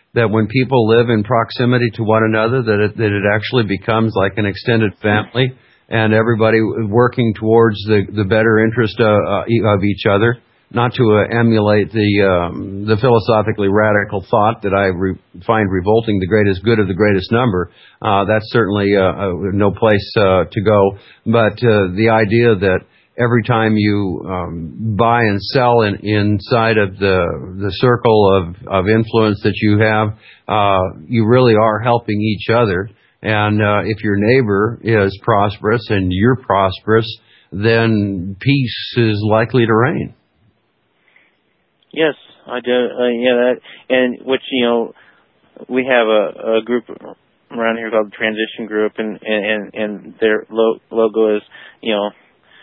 that when people live in proximity to one another, that it, that it actually becomes like an extended family, and everybody working towards the, the better interest uh, uh, of each other. Not to uh, emulate the um, the philosophically radical thought that I re- find revolting, the greatest good of the greatest number. Uh, that's certainly uh, uh, no place uh, to go. But uh, the idea that every time you um, buy and sell in, inside of the the circle of, of influence that you have, uh, you really are helping each other. And uh, if your neighbor is prosperous and you're prosperous, then peace is likely to reign. Yes, I do. Uh, yeah, that, and which, you know, we have a, a group around here called the Transition Group, and and and their lo- logo is, you know,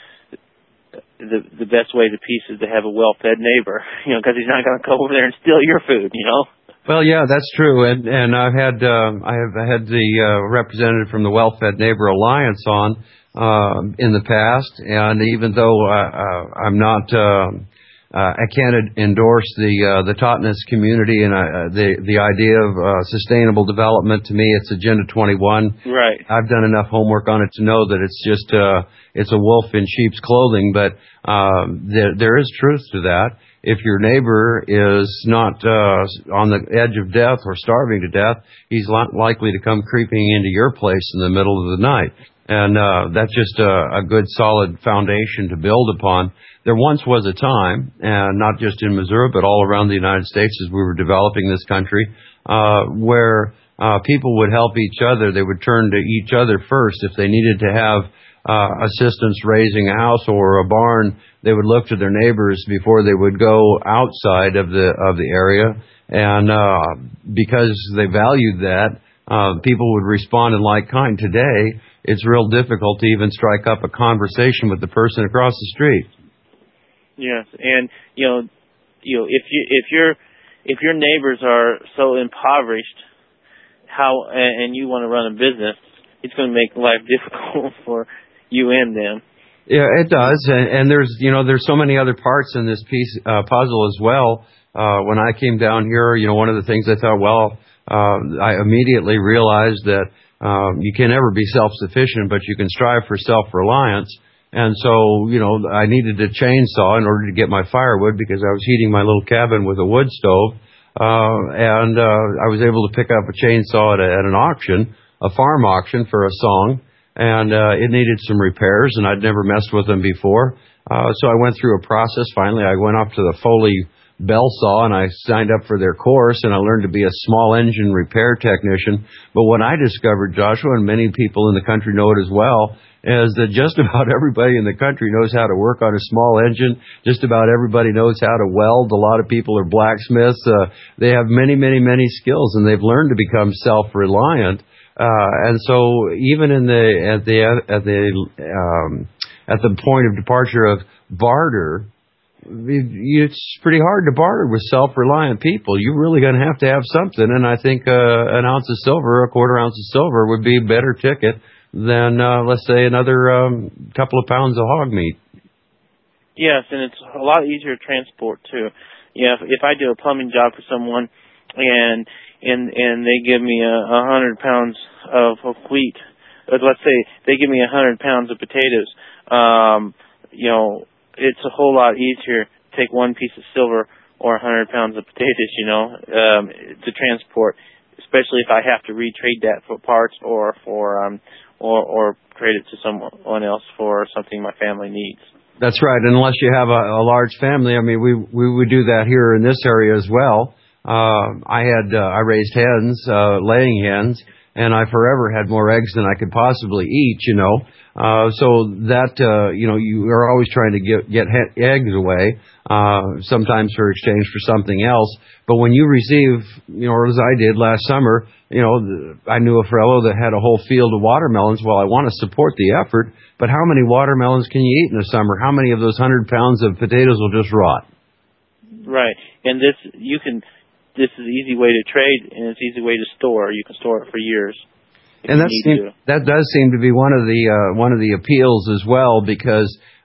the the best way to peace is to have a well-fed neighbor, you know, because he's not going to come over there and steal your food, you know. Well, yeah, that's true, and and I've had uh, I have had the uh, representative from the Well-Fed Neighbor Alliance on uh, in the past, and even though uh, uh, I'm not. Uh, Uh, I can't endorse the uh, the Totnes community and uh, the the idea of uh, sustainable development. To me, it's Agenda twenty-one. Right. I've done enough homework on it to know that it's just uh, it's a wolf in sheep's clothing. But uh, there there is truth to that. If your neighbor is not uh, on the edge of death or starving to death, he's li- likely to come creeping into your place in the middle of the night. And uh, that's just a, a good, solid foundation to build upon. There once was a time, and not just in Missouri, but all around the United States as we were developing this country, uh, where uh, people would help each other. They would turn to each other first. If they needed to have uh, assistance raising a house or a barn, they would look to their neighbors before they would go outside of the of the area. And uh, because they valued that, uh, people would respond in like kind. Today, it's real difficult to even strike up a conversation with the person across the street. Yes, and you know, you know, if you if your if your neighbors are so impoverished, how and, and you want to run a business, it's going to make life difficult for you and them. Yeah, it does, and, and there's you know there's so many other parts in this piece uh, puzzle as well. Uh, when I came down here, you know, one of the things I thought, well, uh, I immediately realized that um, you can never be self-sufficient, but you can strive for self-reliance. And so, you know, I needed a chainsaw in order to get my firewood because I was heating my little cabin with a wood stove. Uh, and uh, I was able to pick up a chainsaw at, a, at an auction, a farm auction for a song. And uh, it needed some repairs, and I'd never messed with them before. Uh, so I went through a process. Finally, I went up to the Foley Bell Saw, and I signed up for their course, and I learned to be a small engine repair technician. But what I discovered, Joshua, and many people in the country know it as well, is that just about everybody in the country knows how to work on a small engine. Just about everybody knows how to weld. A lot of people are blacksmiths. Uh, they have many, many, many skills, and they've learned to become self-reliant. Uh, and so even in the at the at the um, at the point of departure of barter, it's pretty hard to barter with self-reliant people. You're really going to have to have something, and I think uh, an ounce of silver, a quarter ounce of silver, would be a better ticket than, uh, let's say, another um, couple of pounds of hog meat. Yes, and it's a lot easier to transport, too. Yeah, if, if I do a plumbing job for someone and and and they give me a, a hundred pounds of, of wheat, let's say they give me a hundred pounds of potatoes, um, you know, it's a whole lot easier to take one piece of silver or a hundred pounds of potatoes, you know, um, to transport, especially if I have to retrade that for parts or for um, or or trade it to someone else for something my family needs. That's right. Unless you have a, a large family, I mean, we we would do that here in this area as well. Uh, I had uh, I raised hens, uh, laying hens, and I forever had more eggs than I could possibly eat. You know, uh, so that uh, you know you are always trying to get get he- eggs away, uh, sometimes for exchange for something else. But when you receive, you know, as I did last summer, you know, I knew a fellow that had a whole field of watermelons. Well, I want to support the effort, but how many watermelons can you eat in the summer? How many of those hundred pounds of potatoes will just rot? Right, and this you can. This is an easy way to trade, and it's an easy way to store. You can store it for years. And that seem, that does seem to be one of the uh, one of the appeals as well, because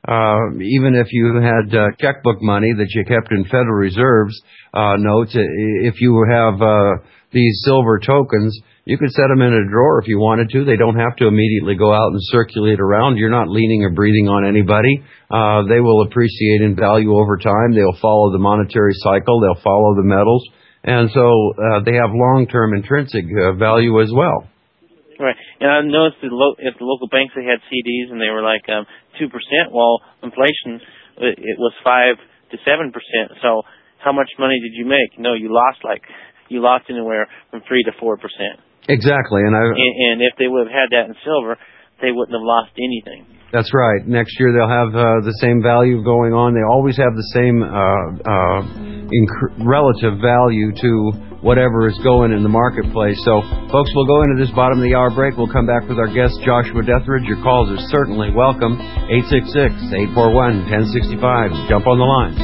uh, even if you had uh, checkbook money that you kept in Federal Reserves uh, notes, if you have uh, these silver tokens, you could set them in a drawer if you wanted to. They don't have to immediately go out and circulate around. You're not leaning or breathing on anybody. Uh, they will appreciate in value over time. They'll follow the monetary cycle. They'll follow the metals. And so uh, they have long-term intrinsic uh, value as well. Right. And I noticed that lo- at the local banks they had C Ds and they were like um, two percent, while inflation, it was five to seven percent. So how much money did you make? No, you lost like, you lost anywhere from three to four percent. Exactly. And, I, and, and if they would have had that in silver, they wouldn't have lost anything. That's right. Next year they'll have uh, the same value going on. They always have the same uh, uh, inc- relative value to whatever is going in the marketplace. So, folks, we'll go into this bottom of the hour break. We'll come back with our guest, Joshua Deathridge. Your calls are certainly welcome. eight six six, eight four one, one oh six five. Jump on the line.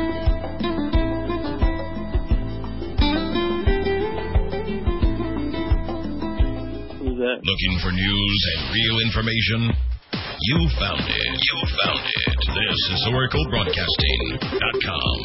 Looking for news and real information? You found it. You found it. This is Oracle Broadcasting dot com.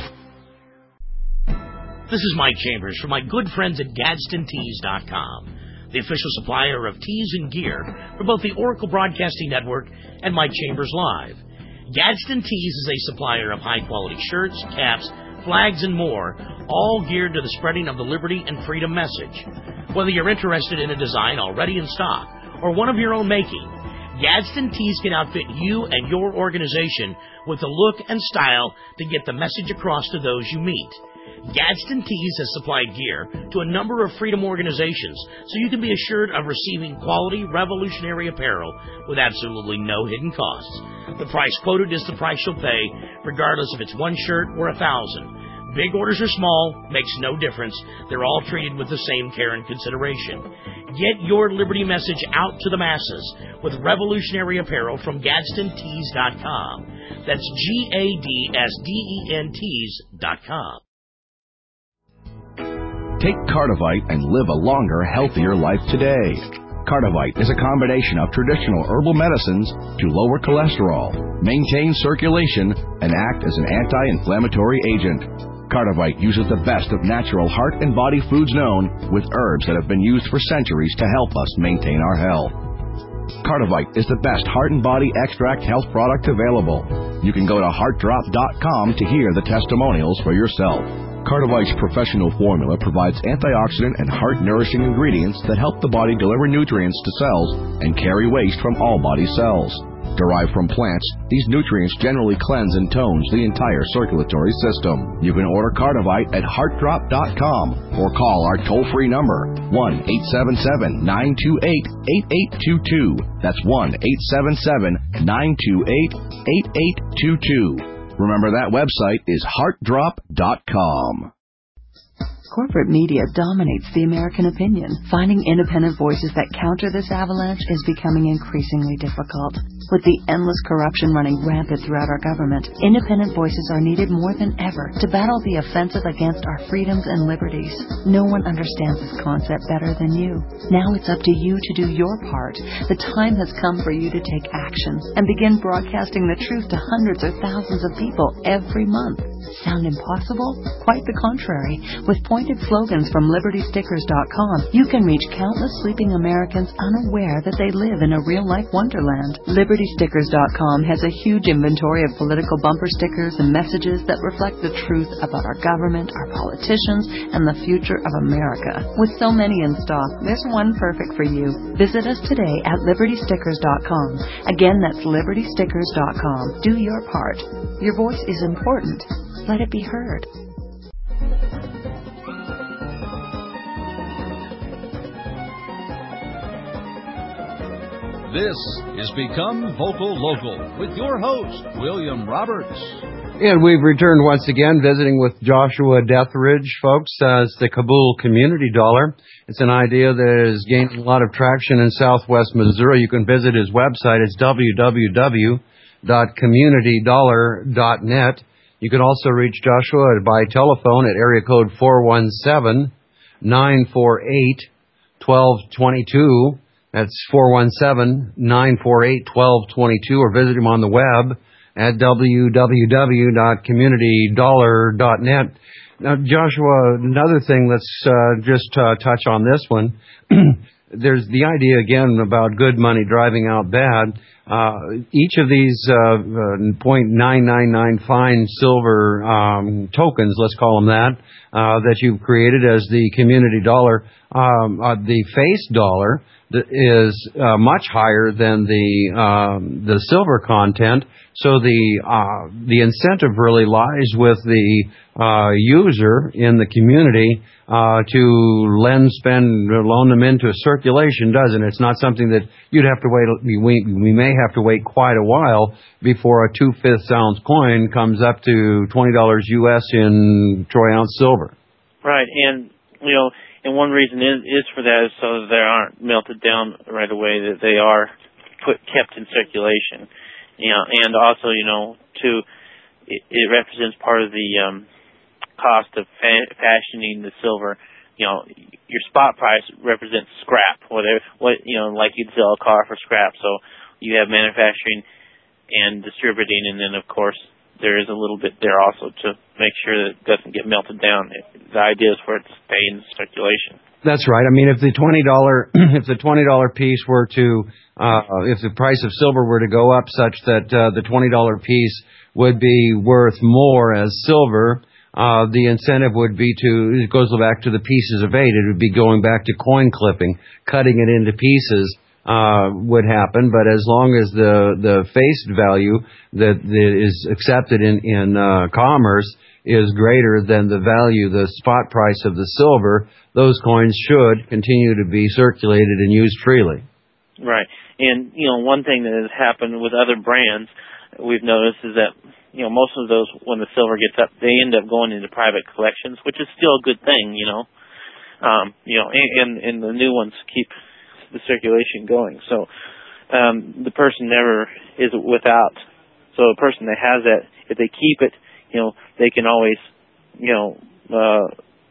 This is Mike Chambers from my good friends at Gadsden Tees dot com, the official supplier of tees and gear for both the Oracle Broadcasting Network and Mike Chambers Live. Gadsden Tees is a supplier of high-quality shirts, caps, flags, and more, all geared to the spreading of the liberty and freedom message. Whether you're interested in a design already in stock or one of your own making, Gadsden Tees can outfit you and your organization with the look and style to get the message across to those you meet. Gadsden Tees has supplied gear to a number of freedom organizations, so you can be assured of receiving quality, revolutionary apparel with absolutely no hidden costs. The price quoted is the price you'll pay, regardless if it's one shirt or a thousand. Big orders or small, makes no difference. They're all treated with the same care and consideration. Get your liberty message out to the masses with revolutionary apparel from Gadsden Tees dot com. That's G A D S D E N Tees dot com. Take Cardivite and live a longer, healthier life today. Cardivite is a combination of traditional herbal medicines to lower cholesterol, maintain circulation, and act as an anti-inflammatory agent. Cardivite uses the best of natural heart and body foods known, with herbs that have been used for centuries to help us maintain our health. Cardivite is the best heart and body extract health product available. You can go to heart drop dot com to hear the testimonials for yourself. Cardivite's professional formula provides antioxidant and heart-nourishing ingredients that help the body deliver nutrients to cells and carry waste from all body cells. Derived from plants, these nutrients generally cleanse and tones the entire circulatory system. You can order Cardivite at heart drop dot com or call our toll-free number, one eight seven seven, nine two eight, eight eight two two. That's one eight seven seven, nine two eight, eight eight two two. Remember, that website is heart drop dot com. Corporate media dominates the American opinion. Finding independent voices that counter this avalanche is becoming increasingly difficult. With the endless corruption running rampant throughout our government, independent voices are needed more than ever to battle the offensive against our freedoms and liberties. No one understands this concept better than you. Now it's up to you to do your part. The time has come for you to take action and begin broadcasting the truth to hundreds or thousands of people every month. Sound impossible? Quite the contrary. With pointed slogans from liberty stickers dot com, you can reach countless sleeping Americans unaware that they live in a real-life wonderland. liberty stickers dot com has a huge inventory of political bumper stickers and messages that reflect the truth about our government, our politicians, and the future of America. With so many in stock, there's one perfect for you. Visit us today at liberty stickers dot com. Again, that's liberty stickers dot com. Do your part. Your voice is important. Let it be heard. This is Become Vocal Local with your host, William Roberts. And we've returned once again visiting with Joshua Deathridge, folks. Uh, it's the Kabul Community Dollar. It's an idea that is gaining a lot of traction in southwest Missouri. You can visit his website. It's w w w dot community dollar dot net. You can also reach Joshua by telephone at area code four one seven, nine four eight, one two two two. That's four one seven, nine four eight, one two two two, or visit him on the web at w w w dot community dollar dot net. Now, Joshua, another thing, let's uh, just uh, touch on this one. There's the idea, again, about good money driving out bad. Uh, each of these uh, uh, zero point nine nine nine fine silver um, tokens, let's call them that, uh, that you've created as the community dollar, um, uh, the face dollar is uh, much higher than the um, the silver content. So the uh, the incentive really lies with the uh, user in the community uh, to lend, spend, loan them into circulation, doesn't it? It's not something that you'd have to wait. We, we may have to wait quite a while before a two-fifths ounce coin comes up to twenty dollars U S in troy ounce silver. Right, and you know, and one reason is, is for that is so that they aren't melted down right away, that they are put kept in circulation. You know, and also, you know, too, it, it represents part of the um, cost of fa- fashioning the silver. You know, your spot price represents scrap, whatever, what you know, like you'd sell a car for scrap. So you have manufacturing and distributing, and then of course there is a little bit there also to make sure that it doesn't get melted down. The idea is for it to stay in circulation. That's right. I mean, if the twenty dollar if the twenty dollar piece were to uh, if the price of silver were to go up such that uh, the twenty dollar piece would be worth more as silver, uh, the incentive would be to, it goes back to the pieces of eight. It would be going back to coin clipping, cutting it into pieces. Uh, would happen, but as long as the the face value that, that is accepted in in uh, commerce is greater than the value, the spot price of the silver, those coins should continue to be circulated and used freely. Right, and you know, one thing that has happened with other brands we've noticed is that you know most of those, when the silver gets up, they end up going into private collections, which is still a good thing, you know. Um, you know, and, and the new ones keep the circulation going. So um, the person never is without. So a person that has that, if they keep it, you know, they can always, you know, uh,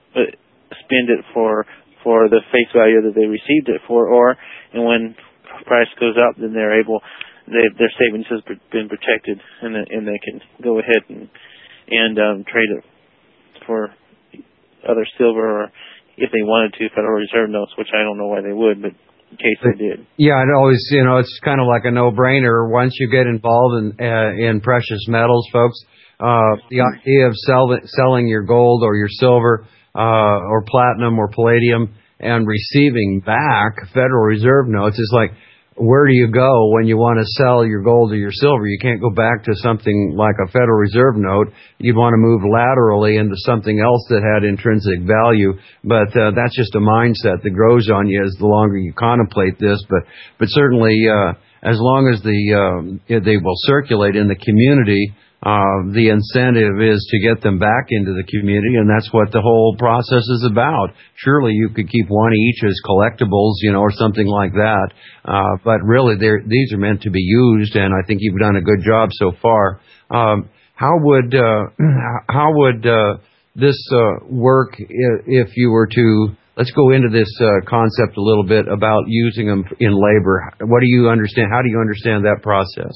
spend it for for the face value that they received it for, or and when price goes up, then they're able, they, their savings has been protected, and and they can go ahead and and um, trade it for other silver, or if they wanted to, Federal Reserve notes, which I don't know why they would, but in case they did. Yeah, it always, you know, it's kind of like a no-brainer. Once you get involved in uh, in precious metals, folks, uh, the idea of sell, selling your gold or your silver uh, or platinum or palladium and receiving back Federal Reserve notes is like, where do you go when you want to sell your gold or your silver? You can't go back to something like a Federal Reserve note. You'd want to move laterally into something else that had intrinsic value. But uh, that's just a mindset that grows on you as the longer you contemplate this. But but certainly, uh, as long as the uh, they will circulate in the community, Uh, the incentive is to get them back into the community, and that's what the whole process is about. Surely you could keep one each as collectibles, you know, or something like that. Uh, but really, these are meant to be used, and I think you've done a good job so far. Um, how would uh, how would uh, this uh, work if you were to? Let's go into this uh, concept a little bit about using them in labor. What do you understand? How do you understand that process?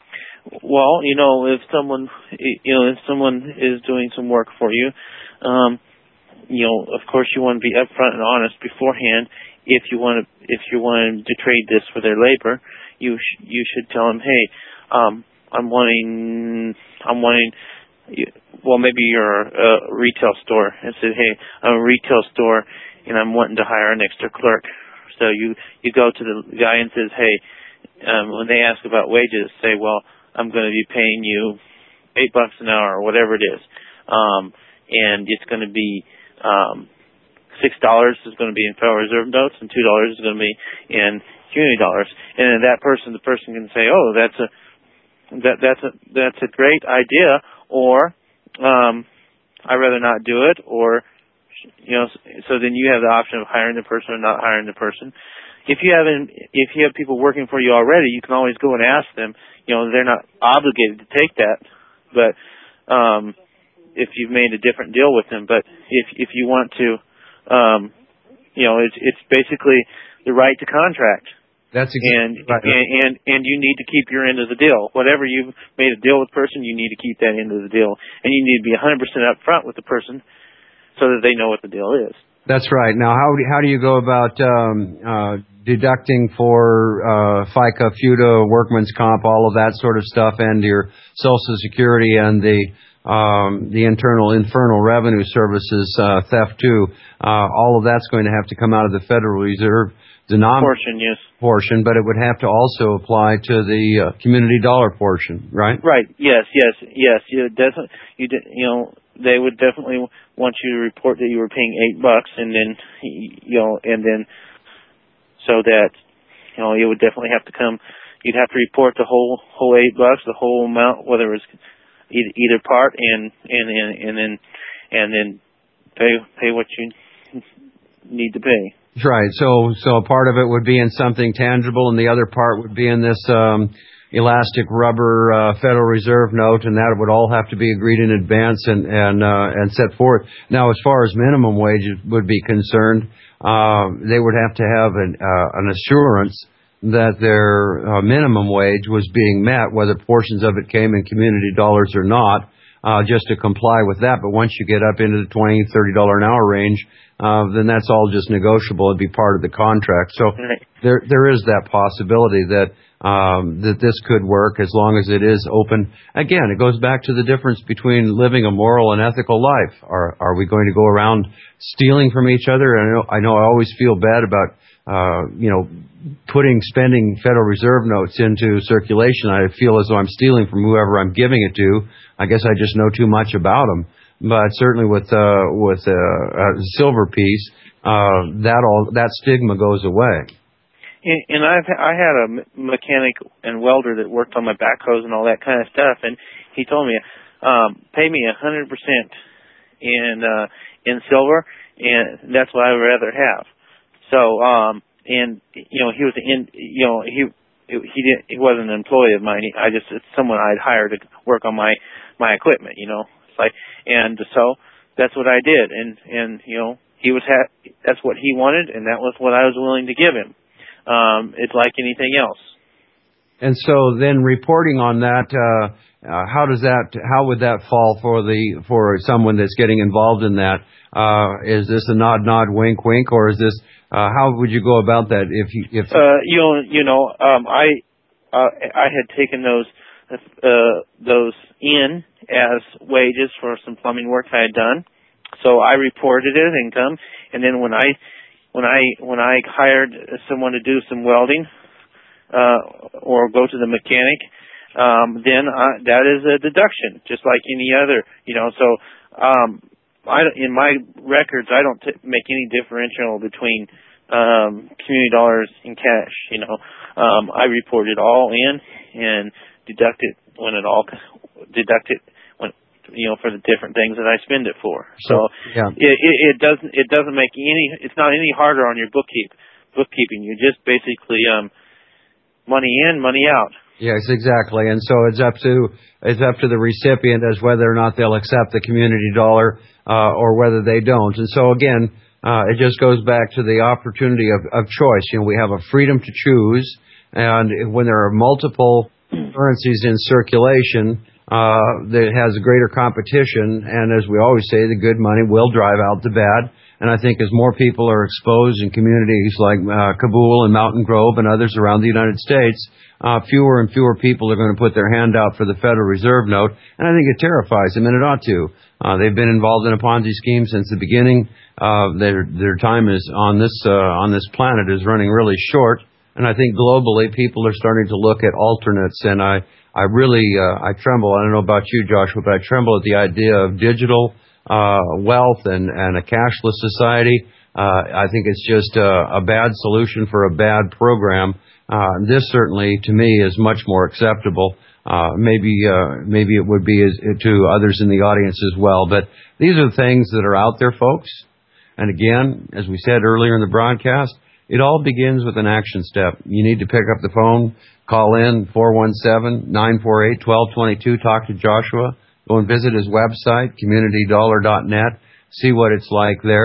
Well, you know, if someone, you know, if someone is doing some work for you, um, you know, of course you want to be upfront and honest beforehand. If you want to, if you want to trade this for their labor, you sh- you should tell them, hey, um, I'm wanting, I'm wanting. Well, maybe you're a retail store and say, hey, I'm a retail store and I'm wanting to hire an extra clerk. So you you go to the guy and says, hey, um, when they ask about wages, say, well, I'm going to be paying you eight bucks an hour or whatever it is. Um, and it's going to be, um, six dollars is going to be in Federal Reserve notes and two dollars is going to be in community dollars. And then that person, the person can say, oh, that's a, that, that's a, that's a great idea, or, um, I'd rather not do it, or, you know, so then you have the option of hiring the person or not hiring the person. If you haven't, if you have people working for you already, you can always go and ask them. You know, they're not obligated to take that, but um, if you've made a different deal with them. But if if you want to, um, you know, it's it's basically the right to contract. That's exactly and, right. and and and you need to keep your end of the deal. Whatever you've made a deal with the person, you need to keep that end of the deal, and you need to be one hundred percent upfront with the person so that they know what the deal is. That's right. Now, how do, how do you go about um, uh, deducting for uh, FICA, FUTA, workman's comp, all of that sort of stuff, and your Social Security and the um, the internal infernal revenue services uh, theft too? Uh, all of that's going to have to come out of the Federal Reserve denominator portion, yes. portion, but it would have to also apply to the uh, community dollar portion, right? Right. Yes. Yes. Yes. You definitely. You de- you know they would definitely want you to report that you were paying eight bucks, and then you know, and then so that you know it would definitely have to come. You'd have to report the whole whole eight bucks, the whole amount, whether it was either, either part, and and and and then and then pay pay what you need to pay. Right. So, so a part of it would be in something tangible, and the other part would be in this um, elastic rubber uh, Federal Reserve note, and that would all have to be agreed in advance and and uh, and set forth. Now, as far as minimum wage would be concerned, uh, they would have to have an uh, an assurance that their uh, minimum wage was being met, whether portions of it came in community dollars or not, uh, just to comply with that. But once you get up into the twenty, thirty dollar an hour range, Uh, then that's all just negotiable. It'd be part of the contract. So right. there there is that possibility that um, that this could work as long as it is open. Again, it goes back to the difference between living a moral and ethical life. Are are we going to go around stealing from each other? I know I know I always feel bad about uh, you know putting spending Federal Reserve notes into circulation. I feel as though I'm stealing from whoever I'm giving it to. I guess I just know too much about them. But certainly with uh, with uh, a silver piece, uh, that all that stigma goes away. And, and I've I had a mechanic and welder that worked on my backhoes and all that kind of stuff, and he told me, um, pay me a hundred percent in uh, in silver, and that's what I'd rather have. So, um, and you know, he was in, you know, he he didn't he wasn't an employee of mine. He, I just it's someone I'd hired to work on my my equipment, you know. Like, and so that's what I did, and and you know he was ha- that's what he wanted, and that was what I was willing to give him. Um, it's like anything else. And so then reporting on that, uh, uh, how does that, how would that fall for the for someone that's getting involved in that? Uh, is this a nod, nod, wink, wink, or is this uh, how would you go about that if you if uh, you know you know um, I uh, I had taken those uh, those in as wages for some plumbing work I had done. So I reported it as income, and then when I when I when I hired someone to do some welding uh or go to the mechanic, um then I, that is a deduction just like any other, you know. So um I in my records I don't t- make any differential between um community dollars and cash, you know. Um I report it all in and deduct it when it all deduct it when you know for the different things that I spend it for. So yeah. it, it, it doesn't it doesn't make any it's not any harder on your bookkeep bookkeeping. You just basically um money in, money out. Yes, exactly. And so it's up to it's up to the recipient as whether or not they'll accept the community dollar uh, or whether they don't. And so again, uh, it just goes back to the opportunity of, of choice. You know, we have a freedom to choose, and when there are multiple currencies in circulation, uh, that has a greater competition. And as we always say, the good money will drive out the bad. And I think as more people are exposed in communities like uh, Kabul and Mountain Grove and others around the United States, uh, fewer and fewer people are going to put their hand out for the Federal Reserve note. And I think it terrifies them, and it ought to. Uh, they've been involved in a Ponzi scheme since the beginning. Uh, their their time is on this uh, on this planet is running really short. And I think globally people are starting to look at alternates. And I I really uh, I tremble. I don't know about you, Joshua, but I tremble at the idea of digital Uh, wealth and, and a cashless society. Uh, I think it's just a, a bad solution for a bad program. Uh, this certainly, to me, is much more acceptable. Uh, maybe, uh, maybe it would be as, to others in the audience as well. But these are the things that are out there, folks. And again, as we said earlier in the broadcast, it all begins with an action step. You need to pick up the phone, call in four one seven, nine four eight, one two two two, talk to Joshua. Go and visit his website, community dollar dot net. See what it's like there.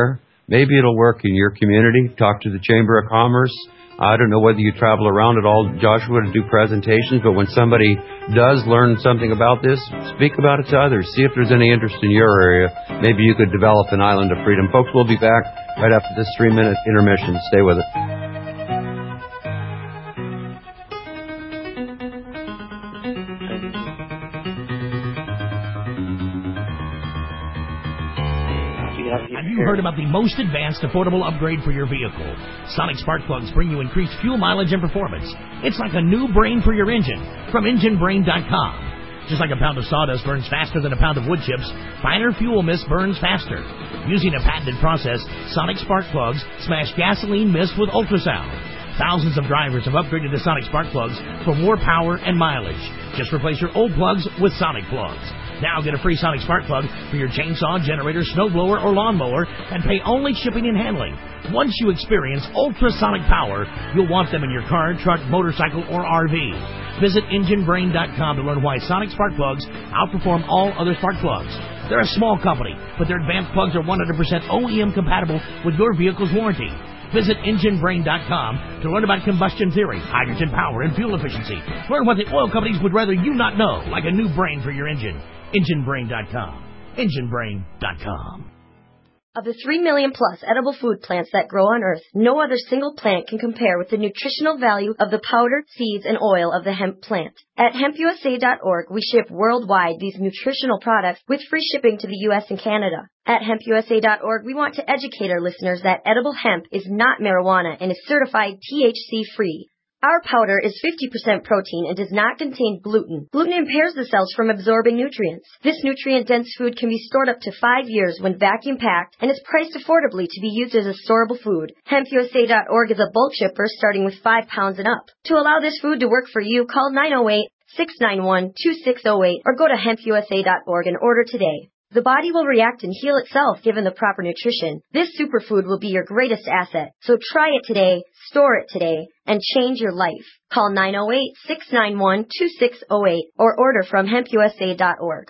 maybe it'll work in your community. Talk to the Chamber of Commerce. I don't know whether you travel around at all, Joshua, to do presentations, but when somebody does learn something about this, speak about it to others. See if there's any interest in your area. Maybe you could develop an island of freedom. Folks, we'll be back right after this three-minute intermission. Stay with it. Have you heard about the most advanced affordable upgrade for your vehicle? Sonic Spark Plugs bring you increased fuel mileage and performance. It's like a new brain for your engine from engine brain dot com. Just like a pound of sawdust burns faster than a pound of wood chips, finer fuel mist burns faster. Using a patented process, Sonic Spark Plugs smash gasoline mist with ultrasound. Thousands of drivers have upgraded to Sonic Spark Plugs for more power and mileage. Just replace your old plugs with Sonic Plugs. Now get a free Sonic Spark Plug for your chainsaw, generator, snowblower, or lawnmower, and pay only shipping and handling. Once you experience ultrasonic power, you'll want them in your car, truck, motorcycle, or R V. Visit engine brain dot com to learn why Sonic Spark Plugs outperform all other spark plugs. They're a small company, but their advanced plugs are one hundred percent O E M compatible with your vehicle's warranty. Visit engine brain dot com to learn about combustion theory, hydrogen power, and fuel efficiency. Learn what the oil companies would rather you not know, like a new brain for your engine. engine brain dot com. engine brain dot com. Of the three million plus edible food plants that grow on Earth, no other single plant can compare with the nutritional value of the powder, seeds, and oil of the hemp plant. At hemp U S A dot org, we ship worldwide these nutritional products with free shipping to the U S and Canada. At hemp U S A dot org, we want to educate our listeners that edible hemp is not marijuana and is certified T H C-free. Our powder is fifty percent protein and does not contain gluten. Gluten impairs the cells from absorbing nutrients. This nutrient-dense food can be stored up to five years when vacuum-packed and is priced affordably to be used as a storable food. hemp U S A dot org is a bulk shipper starting with five pounds and up. To allow this food to work for you, call nine oh eight, six nine one, two six oh eight or go to hemp U S A dot org and order today. The body will react and heal itself given the proper nutrition. This superfood will be your greatest asset. So try it today, store it today, and change your life. Call nine oh eight, six nine one, two six oh eight or order from hemp U S A dot org.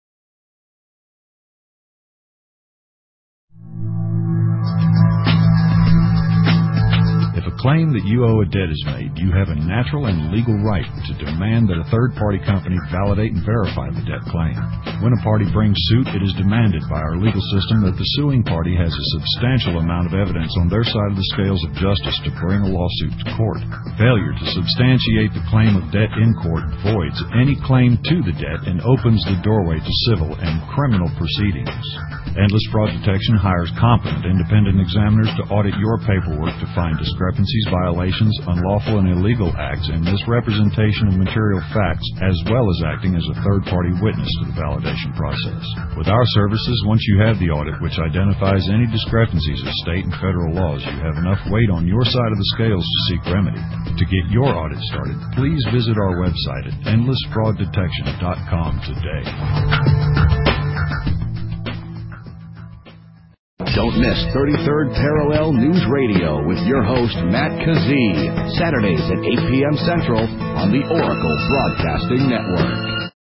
If a claim that you owe a debt is made, you have a natural and legal right to demand that a third-party company validate and verify the debt claim. When a party brings suit, it is demanded by our legal system that the suing party has a substantial amount of evidence on their side of the scales of justice to bring a lawsuit to court. Failure to substantiate the claim of debt in court voids any claim to the debt and opens the doorway to civil and criminal proceedings. Endless Fraud Detection hires competent independent examiners to audit your paperwork to find discrepancies, violations, unlawful and illegal acts, and misrepresentation of material facts, as well as acting as a third-party witness to the validation process. With our services, once you have the audit which identifies any discrepancies of state and federal laws, you have enough weight on your side of the scales to seek remedy. To get your audit started, please visit our website at endless fraud detection dot com today. Don't miss thirty-third Parallel News Radio with your host, Matt Kazee, Saturdays at eight p.m. Central on the Oracle Broadcasting Network.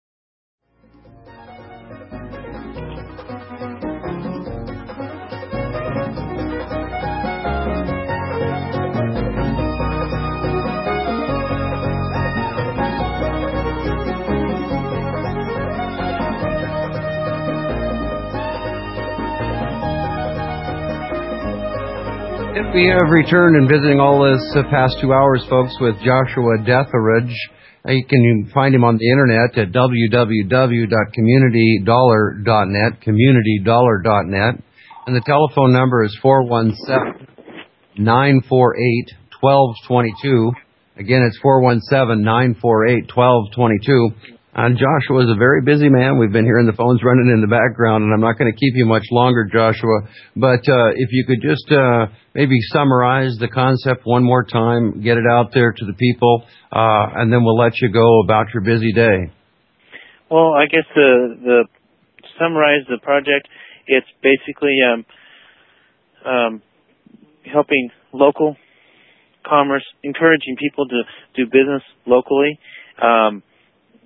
We have returned and visiting all this uh, past two hours, folks, with Joshua Deatherage. Uh, you can find him on the internet at w w w dot community dollar dot net, community dollar dot net. And the telephone number is four one seven, nine four eight, one two two two. Again, it's four one seven, nine four eight, one two two two. And Joshua is a very busy man. We've been hearing the phones running in the background, and I'm not going to keep you much longer, Joshua. But uh, if you could just uh, maybe summarize the concept one more time, get it out there to the people, uh, and then we'll let you go about your busy day. Well, I guess the the to summarize the project, it's basically um, um, helping local commerce, encouraging people to do business locally. Um,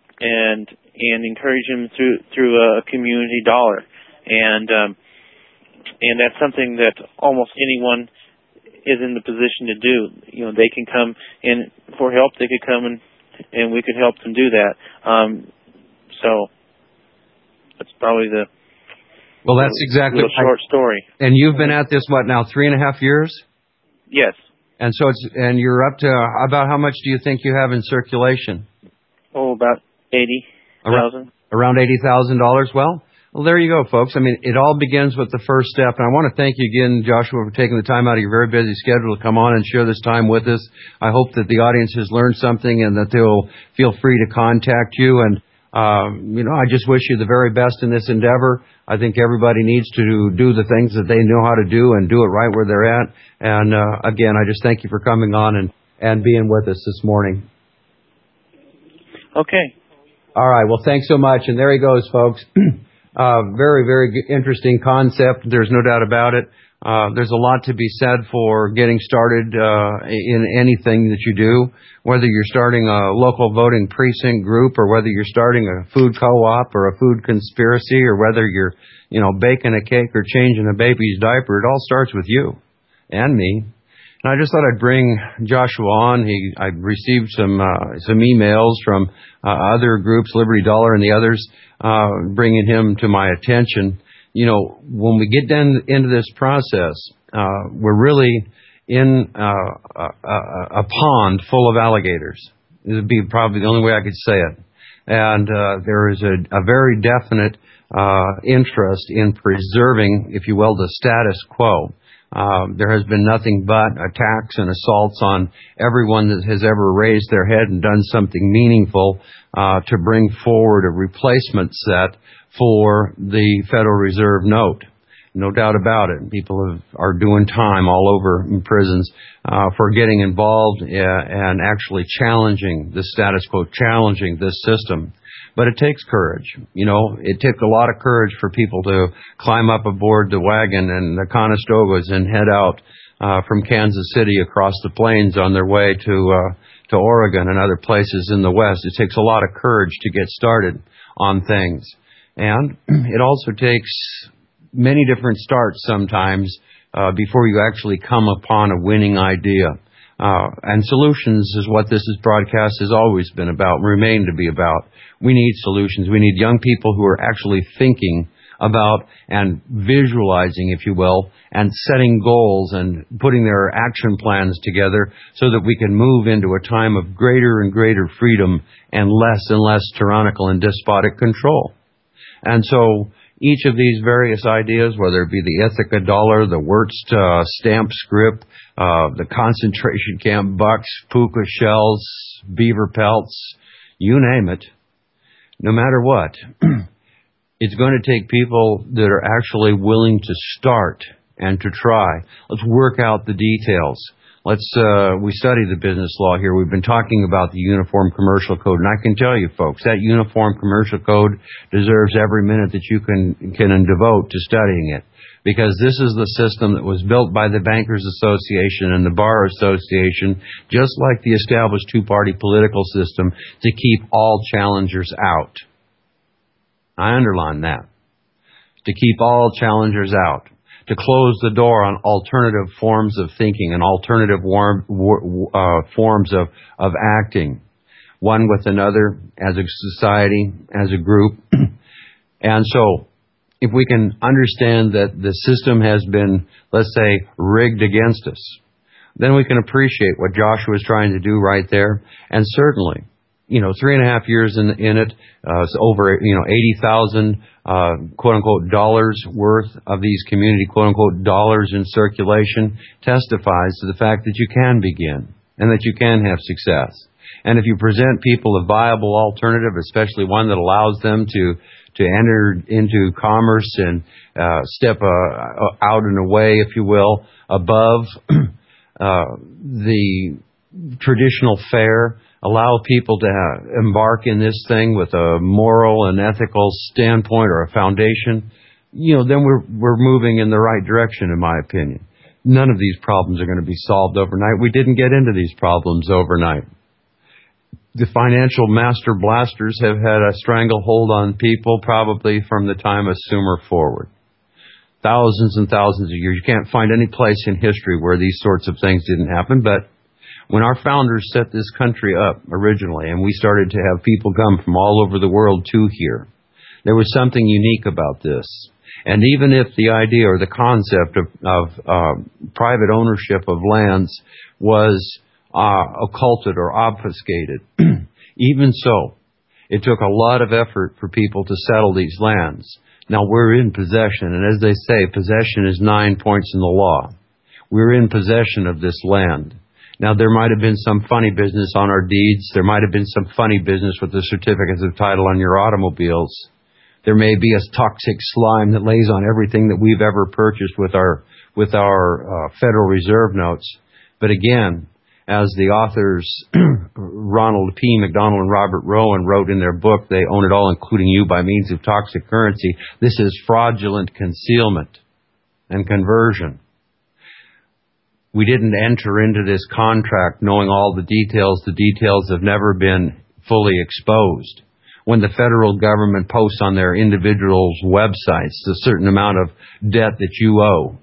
and and encourage them through through a community dollar, and um, and that's something that almost anyone is in the position to do. You know, they can come in for help. They could come and and we could help them do that. Um, so that's probably the well. That's exactly the short story. And you've been at this what now three and a half years? Yes. And so it's and you're up to about how much do you think you have in circulation? Oh, about eighty thousand. Around eighty thousand dollars. Well. Well, there you go, folks. I mean, it all begins with the first step. And I want to thank you again, Joshua, for taking the time out of your very busy schedule to come on and share this time with us. I hope that the audience has learned something and that they'll feel free to contact you. And, um, you know, I just wish you the very best in this endeavor. I think everybody needs to do the things that they know how to do and do it right where they're at. And, uh, again, I just thank you for coming on and, and being with us this morning. Okay. All right. Well, thanks so much. And there he goes, folks. Uh, very, very interesting concept. There's no doubt about it. Uh, there's a lot to be said for getting started uh, in anything that you do, whether you're starting a local voting precinct group or whether you're starting a food co-op or a food conspiracy or whether you're, you know, baking a cake or changing a baby's diaper. It all starts with you and me. And I just thought I'd bring Joshua on. He, I received some uh, some emails from uh, other groups, Liberty Dollar and the others, uh, bringing him to my attention. You know, when we get down into this process, uh, we're really in uh, a, a, a pond full of alligators. This would be probably the only way I could say it. And uh, there is a, a very definite uh, interest in preserving, if you will, the status quo. Uh, there has been nothing but attacks and assaults on everyone that has ever raised their head and done something meaningful uh, to bring forward a replacement set for the Federal Reserve note. No doubt about it. People have, are doing time all over in prisons uh, for getting involved uh, and actually challenging the status quo, challenging this system. But it takes courage. You know, it took a lot of courage for people to climb up aboard the wagon and the Conestogas and head out uh, from Kansas City across the plains on their way to uh, to Oregon and other places in the West. It takes a lot of courage to get started on things. And it also takes many different starts sometimes uh, before you actually come upon a winning idea. Uh, and solutions is what this is broadcast has always been about, remain to be about. We need solutions. We need young people who are actually thinking about and visualizing, if you will, and setting goals and putting their action plans together so that we can move into a time of greater and greater freedom and less and less tyrannical and despotic control. And so each of these various ideas, whether it be the Ithaca dollar, the Wirtz uh, stamp script, uh, the concentration camp bucks, puka shells, beaver pelts, you name it, no matter what, it's going to take people that are actually willing to start and to try. Let's work out the details. Let's, uh, we study the business law here. We've been talking about the Uniform Commercial Code, and I can tell you, folks, that Uniform Commercial Code deserves every minute that you can, can devote to studying it. Because this is the system that was built by the Bankers Association and the Bar Association, just like the established two-party political system, to keep all challengers out. I underline that. To keep all challengers out. To close the door on alternative forms of thinking and alternative warm, uh, forms of, of acting, one with another, as a society, as a group. And so, if we can understand that the system has been, let's say, rigged against us, then we can appreciate what Joshua is trying to do right there. And certainly, you know, three and a half years in, in it, uh, it's over, you know, eighty thousand, uh, quote unquote, dollars worth of these community, quote unquote, dollars in circulation testifies to the fact that you can begin and that you can have success. And if you present people a viable alternative, especially one that allows them to to enter into commerce and uh, step uh, out and away, if you will, above uh, the traditional fare, allow people to uh, embark in this thing with a moral and ethical standpoint or a foundation, you know, then we're we're moving in the right direction, in my opinion. None of these problems are going to be solved overnight. We didn't get into these problems overnight. The financial master blasters have had a stranglehold on people probably from the time of Sumer forward. thousands and thousands of years. You can't find any place in history where these sorts of things didn't happen. But when our founders set this country up originally, and we started to have people come from all over the world to here, there was something unique about this. And even if the idea or the concept of, of uh, private ownership of lands was uh, occulted or obfuscated, even so, it took a lot of effort for people to settle these lands. Now, we're in possession, and as they say, possession is nine points in the law. We're in possession of this land. Now, there might have been some funny business on our deeds. There might have been some funny business with the certificates of title on your automobiles. There may be a toxic slime that lays on everything that we've ever purchased with our with our uh, Federal Reserve notes. But again, as the authors Ronald P. McDonald and Robert Rowan wrote in their book, They Own It All, Including You, by Means of Toxic Currency, this is fraudulent concealment and conversion. We didn't enter into this contract knowing all the details. The details have never been fully exposed. When the federal government posts on their individuals' websites a certain amount of debt that you owe,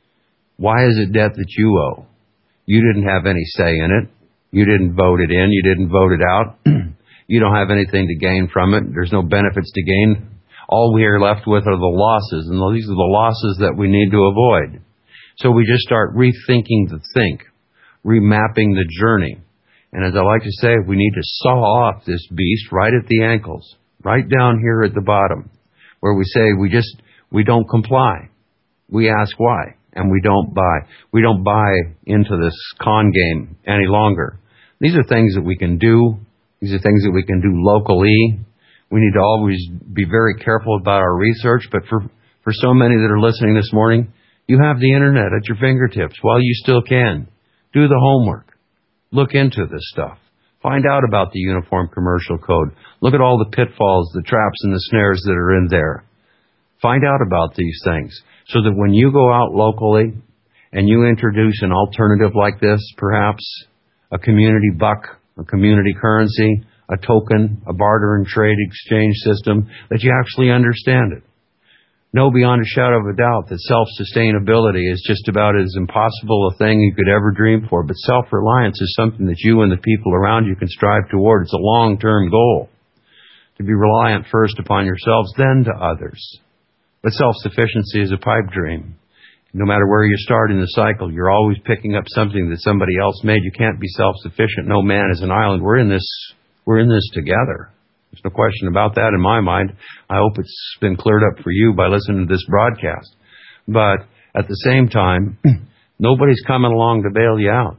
why is it debt that you owe? You didn't have any say in it. You didn't vote it in. You didn't vote it out. You don't have anything to gain from it. There's no benefits to gain. All we are left with are the losses, and these are the losses that we need to avoid. So we just start rethinking the think, remapping the journey. And as I like to say, we need to saw off this beast right at the ankles, right down here at the bottom, where we say we just, we don't comply. We ask why, and we don't buy. We don't buy into this con game any longer. These are things that we can do. These are things that we can do locally. We need to always be very careful about our research, but for, for so many that are listening this morning, you have the internet at your fingertips while you still can. Do the homework. Look into this stuff. Find out about the Uniform Commercial Code. Look at all the pitfalls, the traps, and the snares that are in there. Find out about these things so that when you go out locally and you introduce an alternative like this, perhaps a community buck, a community currency, a token, a barter and trade exchange system, that you actually understand it. Know beyond a shadow of a doubt that self-sustainability is just about as impossible a thing you could ever dream for. But self-reliance is something that you and the people around you can strive toward. It's a long-term goal. To be reliant first upon yourselves, then to others. But self-sufficiency is a pipe dream. No matter where you start in the cycle, you're always picking up something that somebody else made. You can't be self-sufficient. No man is an island. We're in this, we're in this together. There's no question about that in my mind. I hope it's been cleared up for you by listening to this broadcast. But at the same time, nobody's coming along to bail you out.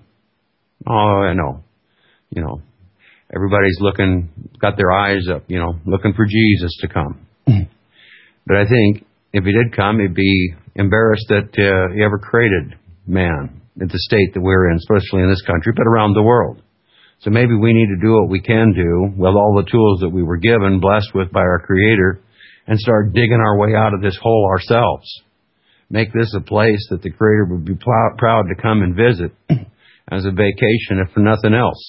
Oh, I know. You know, everybody's looking, got their eyes up, you know, looking for Jesus to come. But I think if he did come, he'd be embarrassed that uh, he ever created man at the state that we're in, especially in this country, but around the world. So maybe we need to do what we can do with all the tools that we were given, blessed with by our Creator, and start digging our way out of this hole ourselves. Make this a place that the Creator would be pl- proud to come and visit as a vacation, if for nothing else.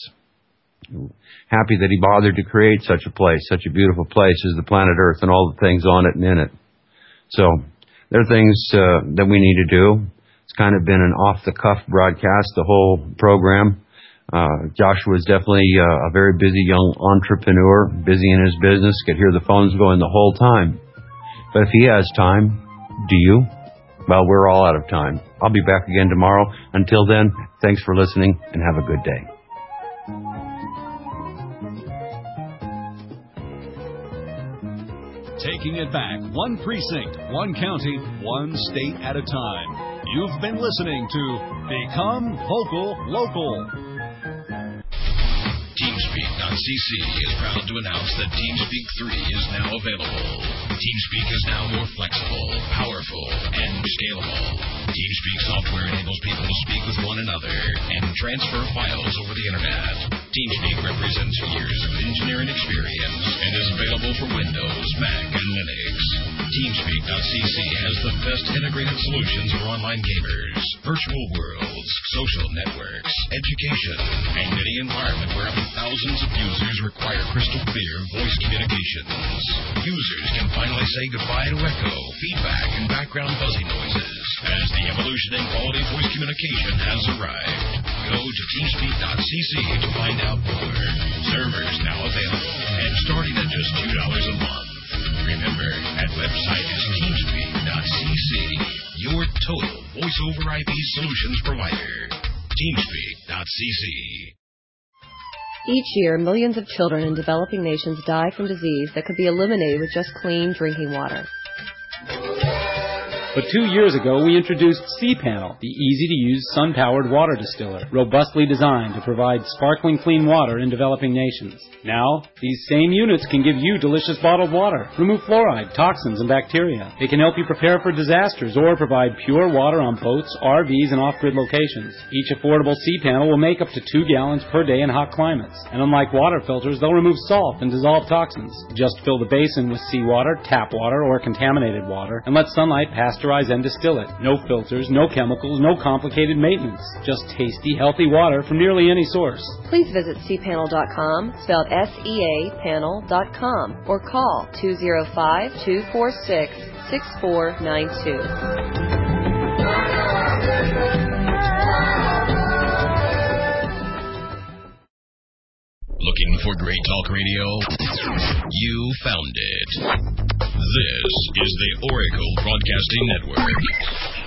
Happy that He bothered to create such a place, such a beautiful place as the planet Earth and all the things on it and in it. So there are things uh, that we need to do. It's kind of been an off-the-cuff broadcast, the whole program. Uh, Joshua is definitely uh, a very busy young entrepreneur, busy in his business, could hear the phones going the whole time. But if he has time, do you? Well, we're all out of time. I'll be back again tomorrow. Until then, thanks for listening and have a good day. Taking it back, one precinct, one county, one state at a time. You've been listening to Become Vocal Local. TeamSpeak dot c c is proud to announce that TeamSpeak three is now available. TeamSpeak is now more flexible, powerful, and scalable. TeamSpeak software enables people to speak with one another and transfer files over the internet. TeamSpeak represents years of engineering experience and is available for Windows, Mac, and Linux. TeamSpeak dot c c has the best integrated solutions for online gamers, virtual worlds, social networks, education, and any environment where up to thousands of users require crystal clear voice communications. Users can finally say goodbye to echo, feedback, and background buzzing noises as the evolution in quality voice communication has arrived. Go to TeamSpeak dot c c to find out more. Servers now available and starting at just two dollars a month. Remember, that website is TeamSpeak dot c c, your total voice over I P solutions provider. TeamSpeak dot c c. Each year, millions of children in developing nations die from disease that could be eliminated with just clean drinking water. But two years ago, we introduced cPanel, the easy-to-use sun-powered water distiller, robustly designed to provide sparkling clean water in developing nations. Now, these same units can give you delicious bottled water, remove fluoride, toxins, and bacteria. They can help you prepare for disasters or provide pure water on boats, R Vs, and off-grid locations. Each affordable cPanel will make up to two gallons per day in hot climates. And unlike water filters, they'll remove salt and dissolve toxins. Just fill the basin with seawater, tap water, or contaminated water, and let sunlight pasteurize and distill it. No filters, no chemicals, no complicated maintenance. Just tasty, healthy water from nearly any source. Please visit c panel dot com, spelled S E A panel dot com, or call two oh five, two four six, six four nine two. Looking for great talk radio? You found it. This is the Oracle Broadcasting Network.